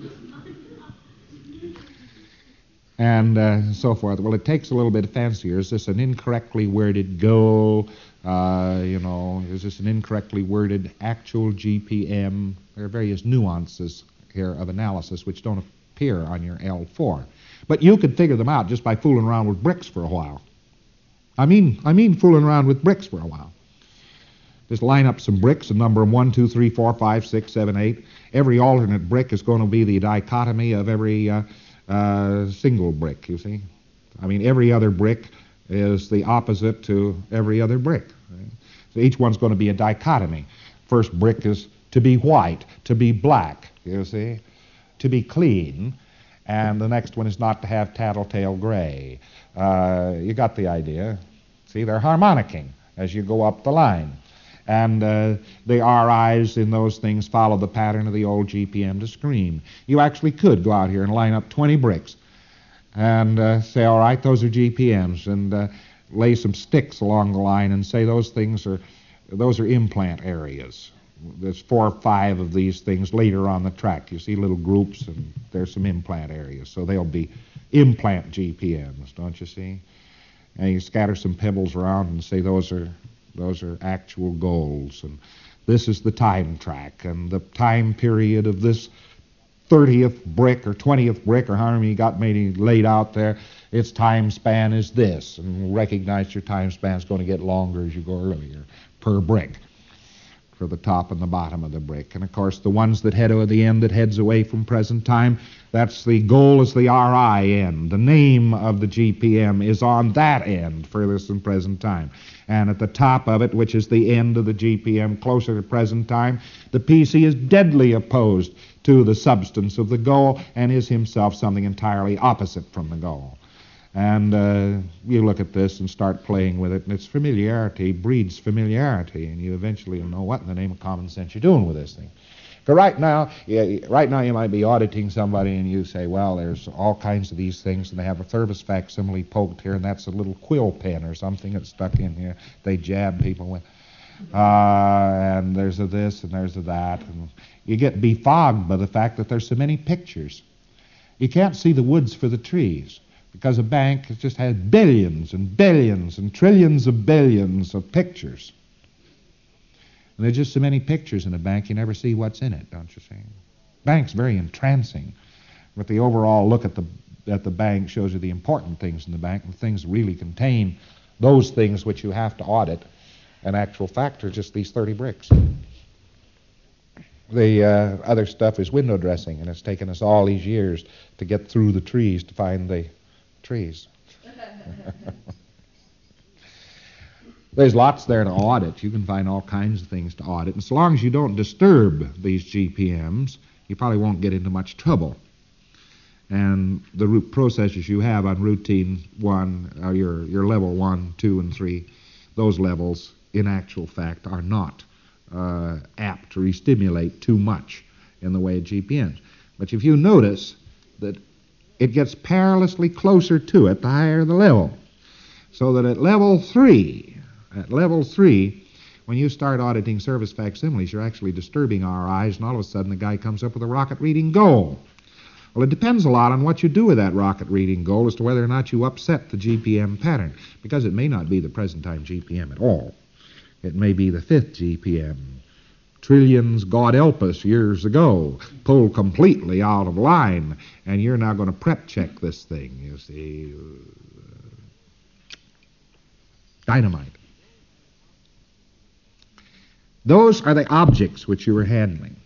And so forth. Well, it takes a little bit fancier. Is this an incorrectly worded goal? Is this an incorrectly worded actual GPM? There are various nuances here of analysis which don't appear on your L4. But you could figure them out just by fooling around with bricks for a while. I mean fooling around with bricks for a while. Just line up some bricks and number them 1, 2, 3, 4, 5, 6, 7, 8. Every alternate brick is going to be the dichotomy of every single brick, you see. I mean, every other brick is the opposite to every other brick. Right? So each one's going to be a dichotomy. First brick is to be white, to be black, you see, to be clean, and the next one is not to have tattletale gray. You got the idea. See, they're harmonicking as you go up the line. And the RIs in those things follow the pattern of the old GPM to scream. You actually could go out here and line up 20 bricks and say, all right, those are GPMs, and lay some sticks along the line and say those are implant areas. There's 4 or 5 of these things later on the track. You see little groups, and there's some implant areas, so they'll be implant GPMs, don't you see? And you scatter some pebbles around and say those are actual goals, and this is the time track, and the time period of this 30th brick or 20th brick or however you got maybe laid out there, its time span is this, and recognize your time span is going to get longer as you go earlier per brick. for the top and the bottom of the brick. And of course, the ones that head at the end that heads away from present time, that's the goal is the RI end. The name of the GPM is on that end, furthest from present time. And at the top of it, which is the end of the GPM, closer to present time, the PC is deadly opposed to the substance of the goal and is himself something entirely opposite from the goal. And you look at this and start playing with it, and its familiarity breeds familiarity, and you eventually will know what in the name of common sense you're doing with this thing. For right now you might be auditing somebody, and you say, well, there's all kinds of these things, and they have a service facsimile poked here, and that's a little quill pen or something that's stuck in here they jab people with. And there's a this and there's a that, and you get befogged by the fact that there's so many pictures. You can't see the woods for the trees, because a bank just has billions and billions and trillions of billions of pictures. And there's just so many pictures in a bank, you never see what's in it, don't you see? Bank's very entrancing, but the overall look at the bank shows you the important things in the bank, and things really contain those things which you have to audit. In actual fact, are just these 30 bricks. The other stuff is window dressing, and it's taken us all these years to get through the trees to find the trees. There's lots there to audit. You can find all kinds of things to audit. And so long as you don't disturb these GPMs, you probably won't get into much trouble. And the root processes you have on routine 1, your level 1, 2, and 3, those levels, in actual fact, are not apt to restimulate too much in the way of GPMs. But if you notice that it gets perilously closer to it the higher the level. So that at level 3, when you start auditing service facsimiles, you're actually disturbing our eyes, and all of a sudden the guy comes up with a rocket reading goal. Well, it depends a lot on what you do with that rocket reading goal as to whether or not you upset the GPM pattern, because it may not be the present time GPM at all. It may be the 5th GPM. Trillions, God help us, years ago, pulled completely out of line, and you're now going to prep check this thing, you see. Dynamite. Those are the objects which you are handling.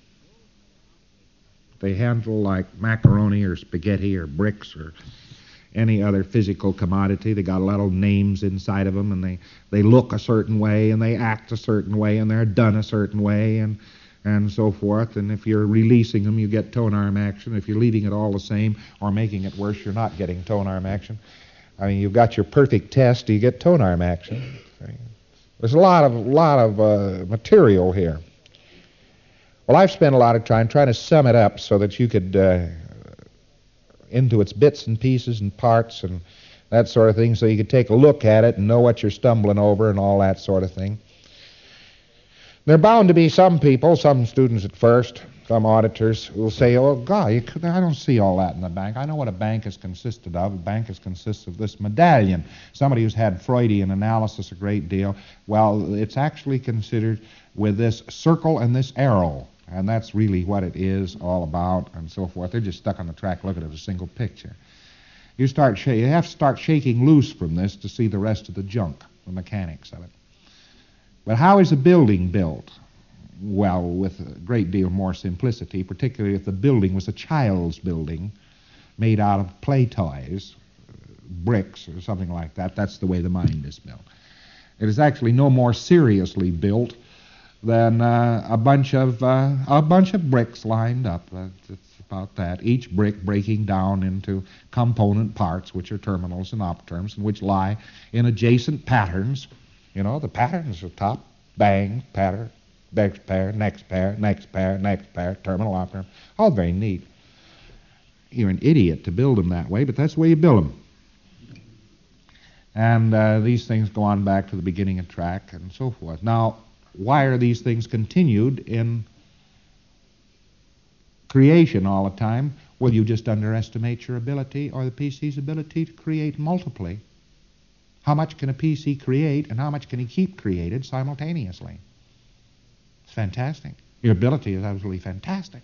They handle like macaroni or spaghetti or bricks or any other physical commodity. They got a lot of names inside of them, and they look a certain way, and they act a certain way, and they're done a certain way, and so forth. And if you're releasing them, you get tone arm action. If you're leaving it all the same or making it worse, you're not getting tone arm action. I mean, you've got your perfect test, you get tone arm action. There's a lot of material here. Well, I've spent a lot of time trying to sum it up so that you could, into its bits and pieces and parts and that sort of thing, so you could take a look at it and know what you're stumbling over and all that sort of thing. There are bound to be some people, some students at first, some auditors, who will say, oh, God, I don't see all that in the bank. I know what a bank is consisted of. A bank consists of this medallion. Somebody who's had Freudian analysis a great deal, well, it's actually considered with this circle and this arrow. And that's really what it is all about, and so forth. They're just stuck on the track looking at a single picture. You have to start shaking loose from this to see the rest of the junk, the mechanics of it. But how is a building built? Well, with a great deal more simplicity, particularly if the building was a child's building made out of play toys, bricks or something like that. That's the way the mind is built. It is actually no more seriously built than a bunch of bricks lined up. It's about that. Each brick breaking down into component parts, which are terminals and opterms, and which lie in adjacent patterns. You know, the patterns are top, bang, pattern, next pair, next pair, next pair, next pair, terminal, opterm. All very neat. You're an idiot to build them that way, but that's the way you build them. And these things go on back to the beginning of track and so forth. Now, why are these things continued in creation all the time? Well, you just underestimate your ability or the PC's ability to create multiply. How much can a PC create and how much can he keep created simultaneously? It's fantastic. Your ability is absolutely fantastic.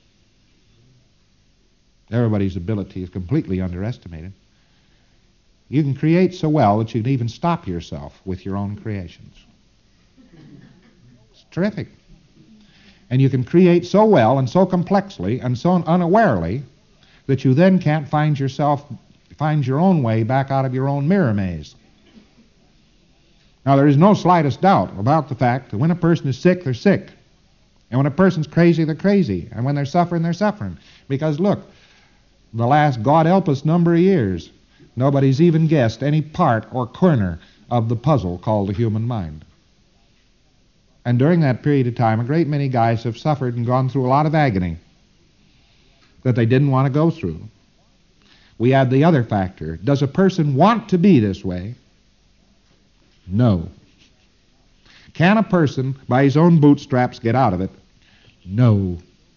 Everybody's ability is completely underestimated. You can create so well that you can even stop yourself with your own creations. Terrific. And you can create so well and so complexly and so unawarely that you then can't find your own way back out of your own mirror maze. Now, there is no slightest doubt about the fact that when a person is sick, they're sick. And when a person's crazy, they're crazy. And when they're suffering, they're suffering. Because, look, the last, God help us, number of years, nobody's even guessed any part or corner of the puzzle called the human mind. And during that period of time, a great many guys have suffered and gone through a lot of agony that they didn't want to go through. We add the other factor. Does a person want to be this way? No. Can a person, by his own bootstraps, get out of it? No.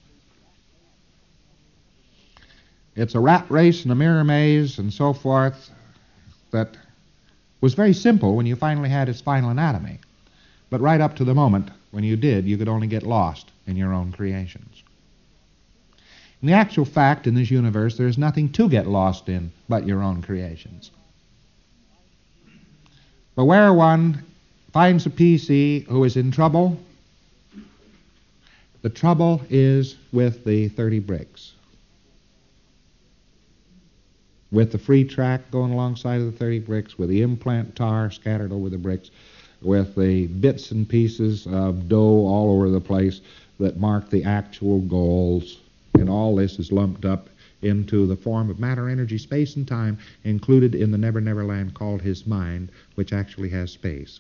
It's a rat race and a mirror maze and so forth that was very simple when you finally had its final anatomy. But right up to the moment when you did, you could only get lost in your own creations. In the actual fact, in this universe, there is nothing to get lost in but your own creations. But where one finds a PC who is in trouble, the trouble is with the 30 bricks. With the free track going alongside of the 30 bricks, with the implant tar scattered over the bricks, with the bits and pieces of dough all over the place that mark the actual goals. And all this is lumped up into the form of matter, energy, space, and time, included in the Never Never Land called his mind, which actually has space.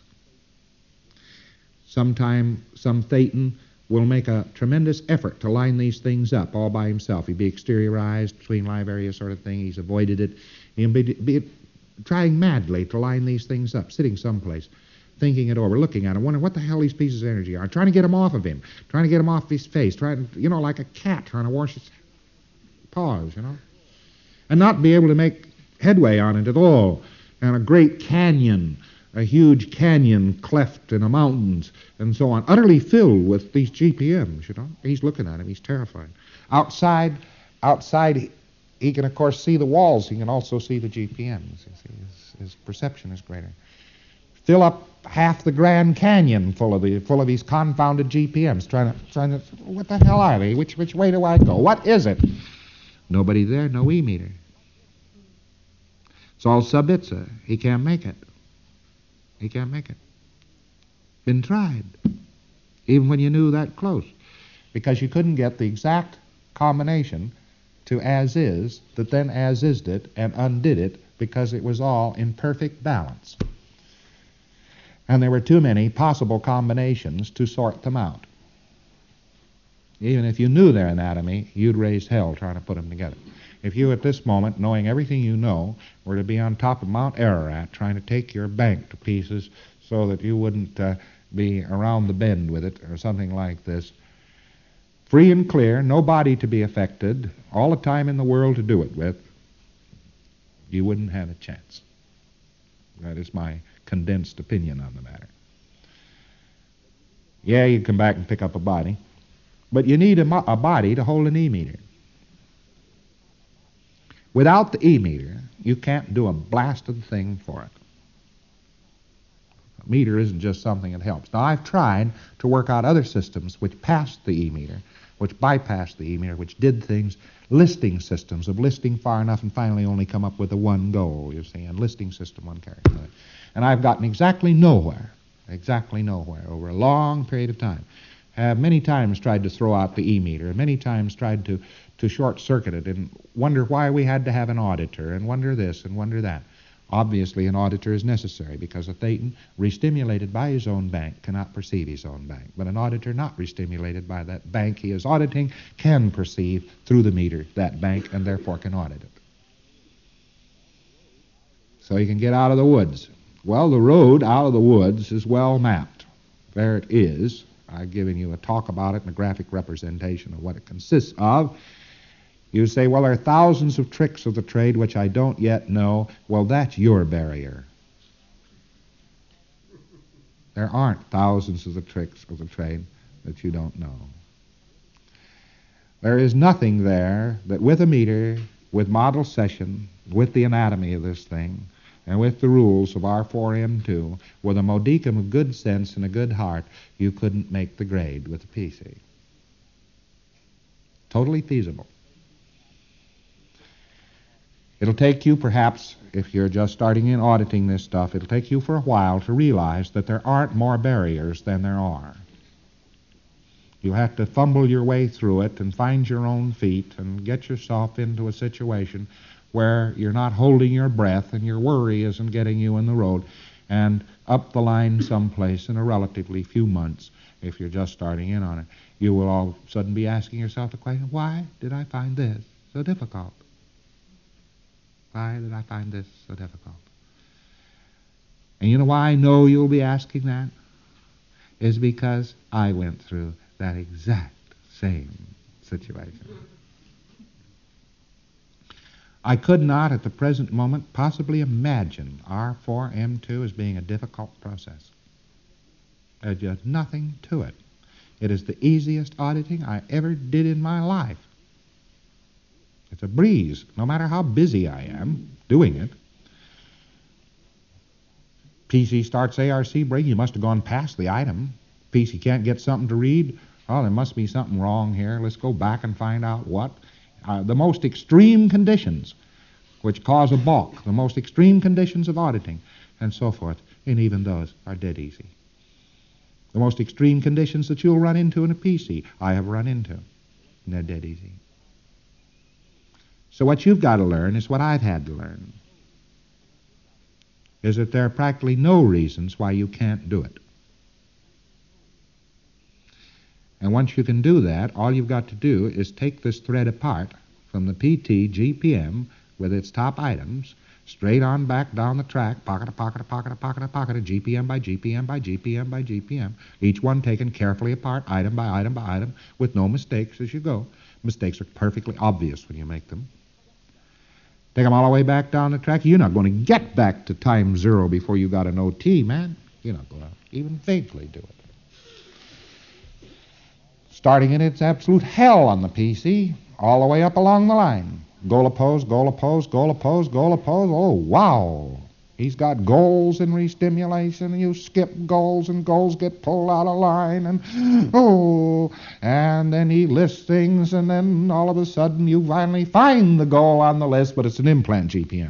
Sometime some Thetan will make a tremendous effort to line these things up all by himself. He'd be exteriorized, between live area sort of thing. He's avoided it. He'll be trying madly to line these things up, sitting someplace, thinking it over, looking at it, wondering what the hell these pieces of energy are, trying to get them off of him, trying to get them off his face, trying, like a cat trying to wash its paws, and not be able to make headway on it at all. And a great canyon, a huge canyon cleft in the mountains, and so on, utterly filled with these GPMs, He's looking at him, he's terrified. Outside, he can, of course, see the walls. He can also see the GPMs. His perception is greater. Fill up half the Grand Canyon full of these confounded GPMs, trying to, what the hell are they? Which way do I go? What is it? Nobody there, no E-meter. It's all Sabitza. He can't make it. He can't make it. Been tried, even when you knew that close, because you couldn't get the exact combination to as is that then as is'd it and undid it, because it was all in perfect balance. And there were too many possible combinations to sort them out. Even if you knew their anatomy, you'd raise hell trying to put them together. If you, at this moment, knowing everything you know, were to be on top of Mount Ararat trying to take your bank to pieces so that you wouldn't be around the bend with it or something like this, free and clear, no body to be affected, all the time in the world to do it with, you wouldn't have a chance. That is my condensed opinion on the matter. Yeah, you come back and pick up a body, but you need a body to hold an E-meter. Without the E-meter, you can't do a blasted thing for it. A meter isn't just something that helps. Now, I've tried to work out other systems which passed the E-meter, which bypassed the E-meter, which did things, listing systems of listing far enough and finally only come up with the one goal, you see, and listing system, one character. And I've gotten exactly nowhere over a long period of time. Have many times tried to throw out the E-meter, and many times tried to short-circuit it and wonder why we had to have an auditor and wonder this and wonder that. Obviously, an auditor is necessary because a Thetan, restimulated by his own bank, cannot perceive his own bank. But an auditor not restimulated by that bank he is auditing can perceive through the meter that bank and therefore can audit it. So he can get out of the woods. Well, the road out of the woods is well mapped. There it is. I've given you a talk about it and a graphic representation of what it consists of. You say, well, there are thousands of tricks of the trade which I don't yet know. Well, that's your barrier. There aren't thousands of the tricks of the trade that you don't know. There is nothing there that with a meter, with model session, with the anatomy of this thing, and with the rules of R4M2, with a modicum of good sense and a good heart, you couldn't make the grade with the PC. Totally feasible. It'll take you, perhaps, if you're just starting in auditing this stuff, it'll take you for a while to realize that there aren't more barriers than there are. You have to fumble your way through it and find your own feet and get yourself into a situation where you're not holding your breath and your worry isn't getting you in the road, and up the line someplace in a relatively few months, if you're just starting in on it, you will all of a sudden be asking yourself the question, why did I find this so difficult? Why did I find this so difficult? And you know why I know you'll be asking that? Is because I went through that exact same situation. I could not at the present moment possibly imagine R4M2 as being a difficult process. There's just nothing to it. It is the easiest auditing I ever did in my life. It's a breeze, no matter how busy I am doing it. PC starts ARC break, you must have gone past the item. PC can't get something to read. Oh, there must be something wrong here. Let's go back and find out what. The most extreme conditions which cause a balk, the most extreme conditions of auditing, and so forth, and even those are dead easy. The most extreme conditions that you'll run into in a PC, I have run into, and they're dead easy. So what you've got to learn is what I've had to learn, is that there are practically no reasons why you can't do it. And once you can do that, all you've got to do is take this thread apart from the PT GPM with its top items, straight on back down the track, pocket to pocket to pocket to pocket to pocket, GPM by GPM by GPM by GPM, each one taken carefully apart, item by item by item, with no mistakes as you go. Mistakes are perfectly obvious when you make them. Take them all the way back down the track. You're not going to get back to time zero before you got an OT, man. You're not going to even vaguely do it. Starting in its absolute hell on the PC, all the way up along the line. Goal opposed, goal opposed, goal opposed, goal opposed. Oh, wow. He's got goals in restimulation, and you skip goals, and goals get pulled out of line, and then he lists things, and then all of a sudden you finally find the goal on the list, but it's an implant GPM.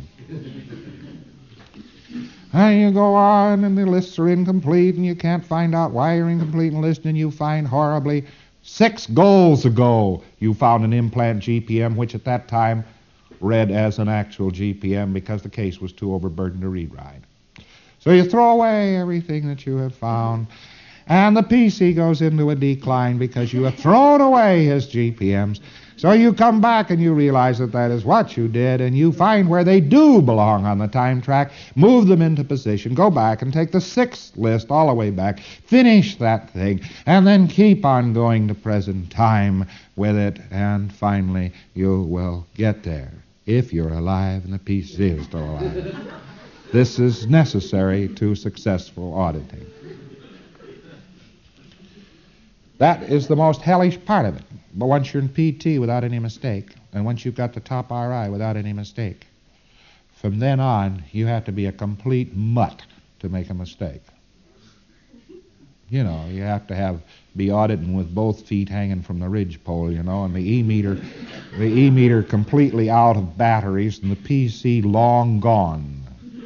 And you go on, and the lists are incomplete, and you can't find out why you're incomplete in listing, and you find horribly 6 goals ago you found an implant GPM, which at that time read as an actual GPM because the case was too overburdened to read-write. So you throw away everything that you have found, and the PC goes into a decline because you have thrown away his GPMs. So you come back and you realize that that is what you did, and you find where they do belong on the time track, move them into position, go back and take the 6th list all the way back, finish that thing, and then keep on going to present time with it, and finally you will get there. If you're alive and the PC is still alive. This is necessary to successful auditing. That is the most hellish part of it. But once you're in PT without any mistake, and once you've got the top RI without any mistake, from then on, you have to be a complete mutt to make a mistake. You know, you have to be auditing with both feet hanging from the ridge pole, you know, and the E-meter completely out of batteries and the PC long gone.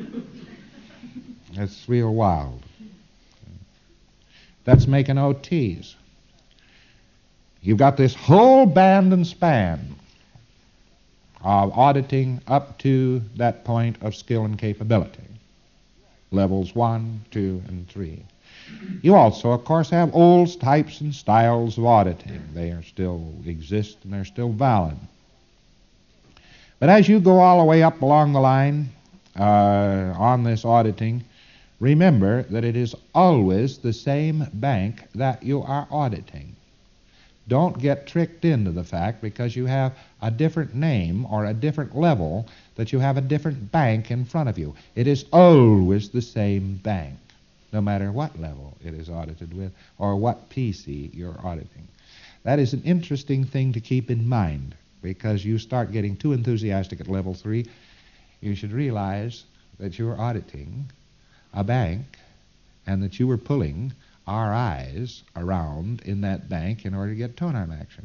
It's real wild. That's making OTs. You've got this whole band and span of auditing up to that point of skill and capability. Levels 1, 2, and 3. You also, of course, have old types and styles of auditing. They are still exist and they're still valid. But as you go all the way up along the line on this auditing, remember that it is always the same bank that you are auditing. Don't get tricked into the fact because you have a different name or a different level that you have a different bank in front of you. It is always the same bank, no matter what level it is audited with or what PC you're auditing. That is an interesting thing to keep in mind because you start getting too enthusiastic at level 3. You should realize that you were auditing a bank and that you were pulling RIs around in that bank in order to get tone arm action.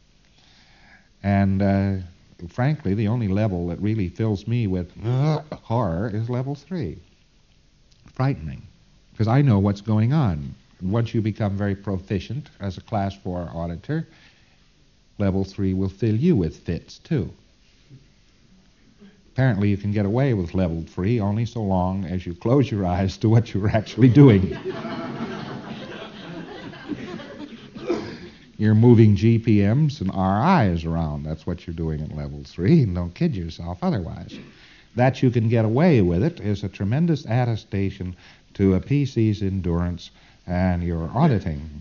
And frankly, the only level that really fills me with horror is level 3. Frightening. Because I know what's going on. Once you become very proficient as a Class 4 auditor, level 3 will fill you with fits, too. Apparently, you can get away with level 3 only so long as you close your eyes to what you're actually doing. You're moving GPMs and RIs around. That's what you're doing at level 3, and don't kid yourself otherwise. That you can get away with it is a tremendous attestation to a PC's endurance and your auditing.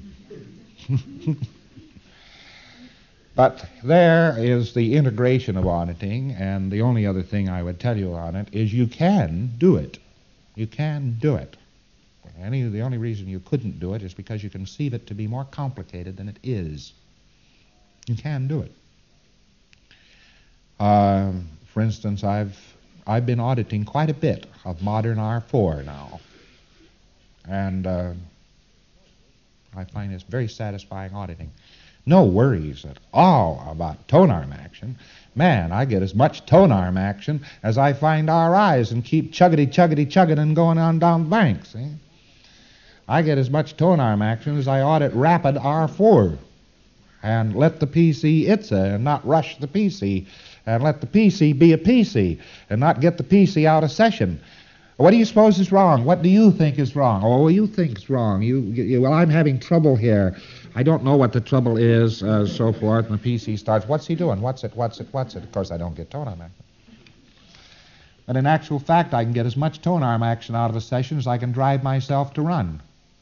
But there is the integration of auditing, and the only other thing I would tell you on it is you can do it. You can do it. The only reason you couldn't do it is because you conceive it to be more complicated than it is. You can do it. For instance, I've been auditing quite a bit of modern R4 now, and I find it's very satisfying auditing. No worries at all about tone arm action. Man, I get as much tone arm action as I find RIs and keep chuggity and going on down the bank, see? I get as much tone arm action as I audit rapid R4 and let the PC ITSA and not rush the PC and let the PC be a PC and not get the PC out of session. What do you suppose is wrong? What do you think is wrong? Oh, you think is wrong. Well, I'm having trouble here. I don't know what the trouble is, so forth. And the PC starts, what's he doing? What's it? Of course, I don't get tone arm action. But in actual fact, I can get as much tone arm action out of a session as I can drive myself to run.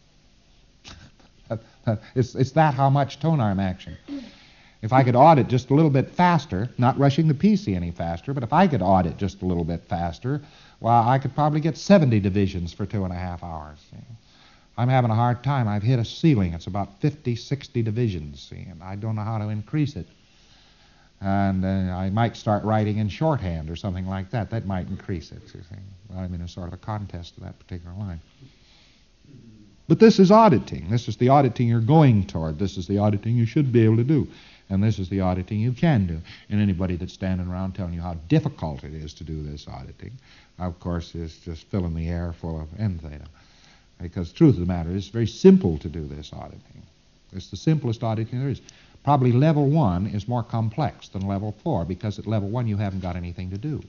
It's that how much tone arm action. If I could audit just a little bit faster, not rushing the PC any faster, but if I could audit just a little bit faster, well, I could probably get 70 divisions for 2.5 hours. See? I'm having a hard time. I've hit a ceiling. It's about 50, 60 divisions, see, and I don't know how to increase it. And I might start writing in shorthand or something like that. That might increase it. See? I'm in a sort of a contest to that particular line. But this is auditing. This is the auditing you're going toward. This is the auditing you should be able to do. And this is the auditing you can do. And anybody that's standing around telling you how difficult it is to do this auditing, of course, is just filling the air full of N theta. Because the truth of the matter is it's very simple to do this auditing. It's the simplest auditing there is. Probably level 1 is more complex than level 4 because at level 1 you haven't got anything to do.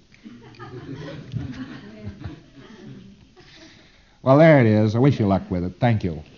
Well, there it is. I wish you luck with it. Thank you.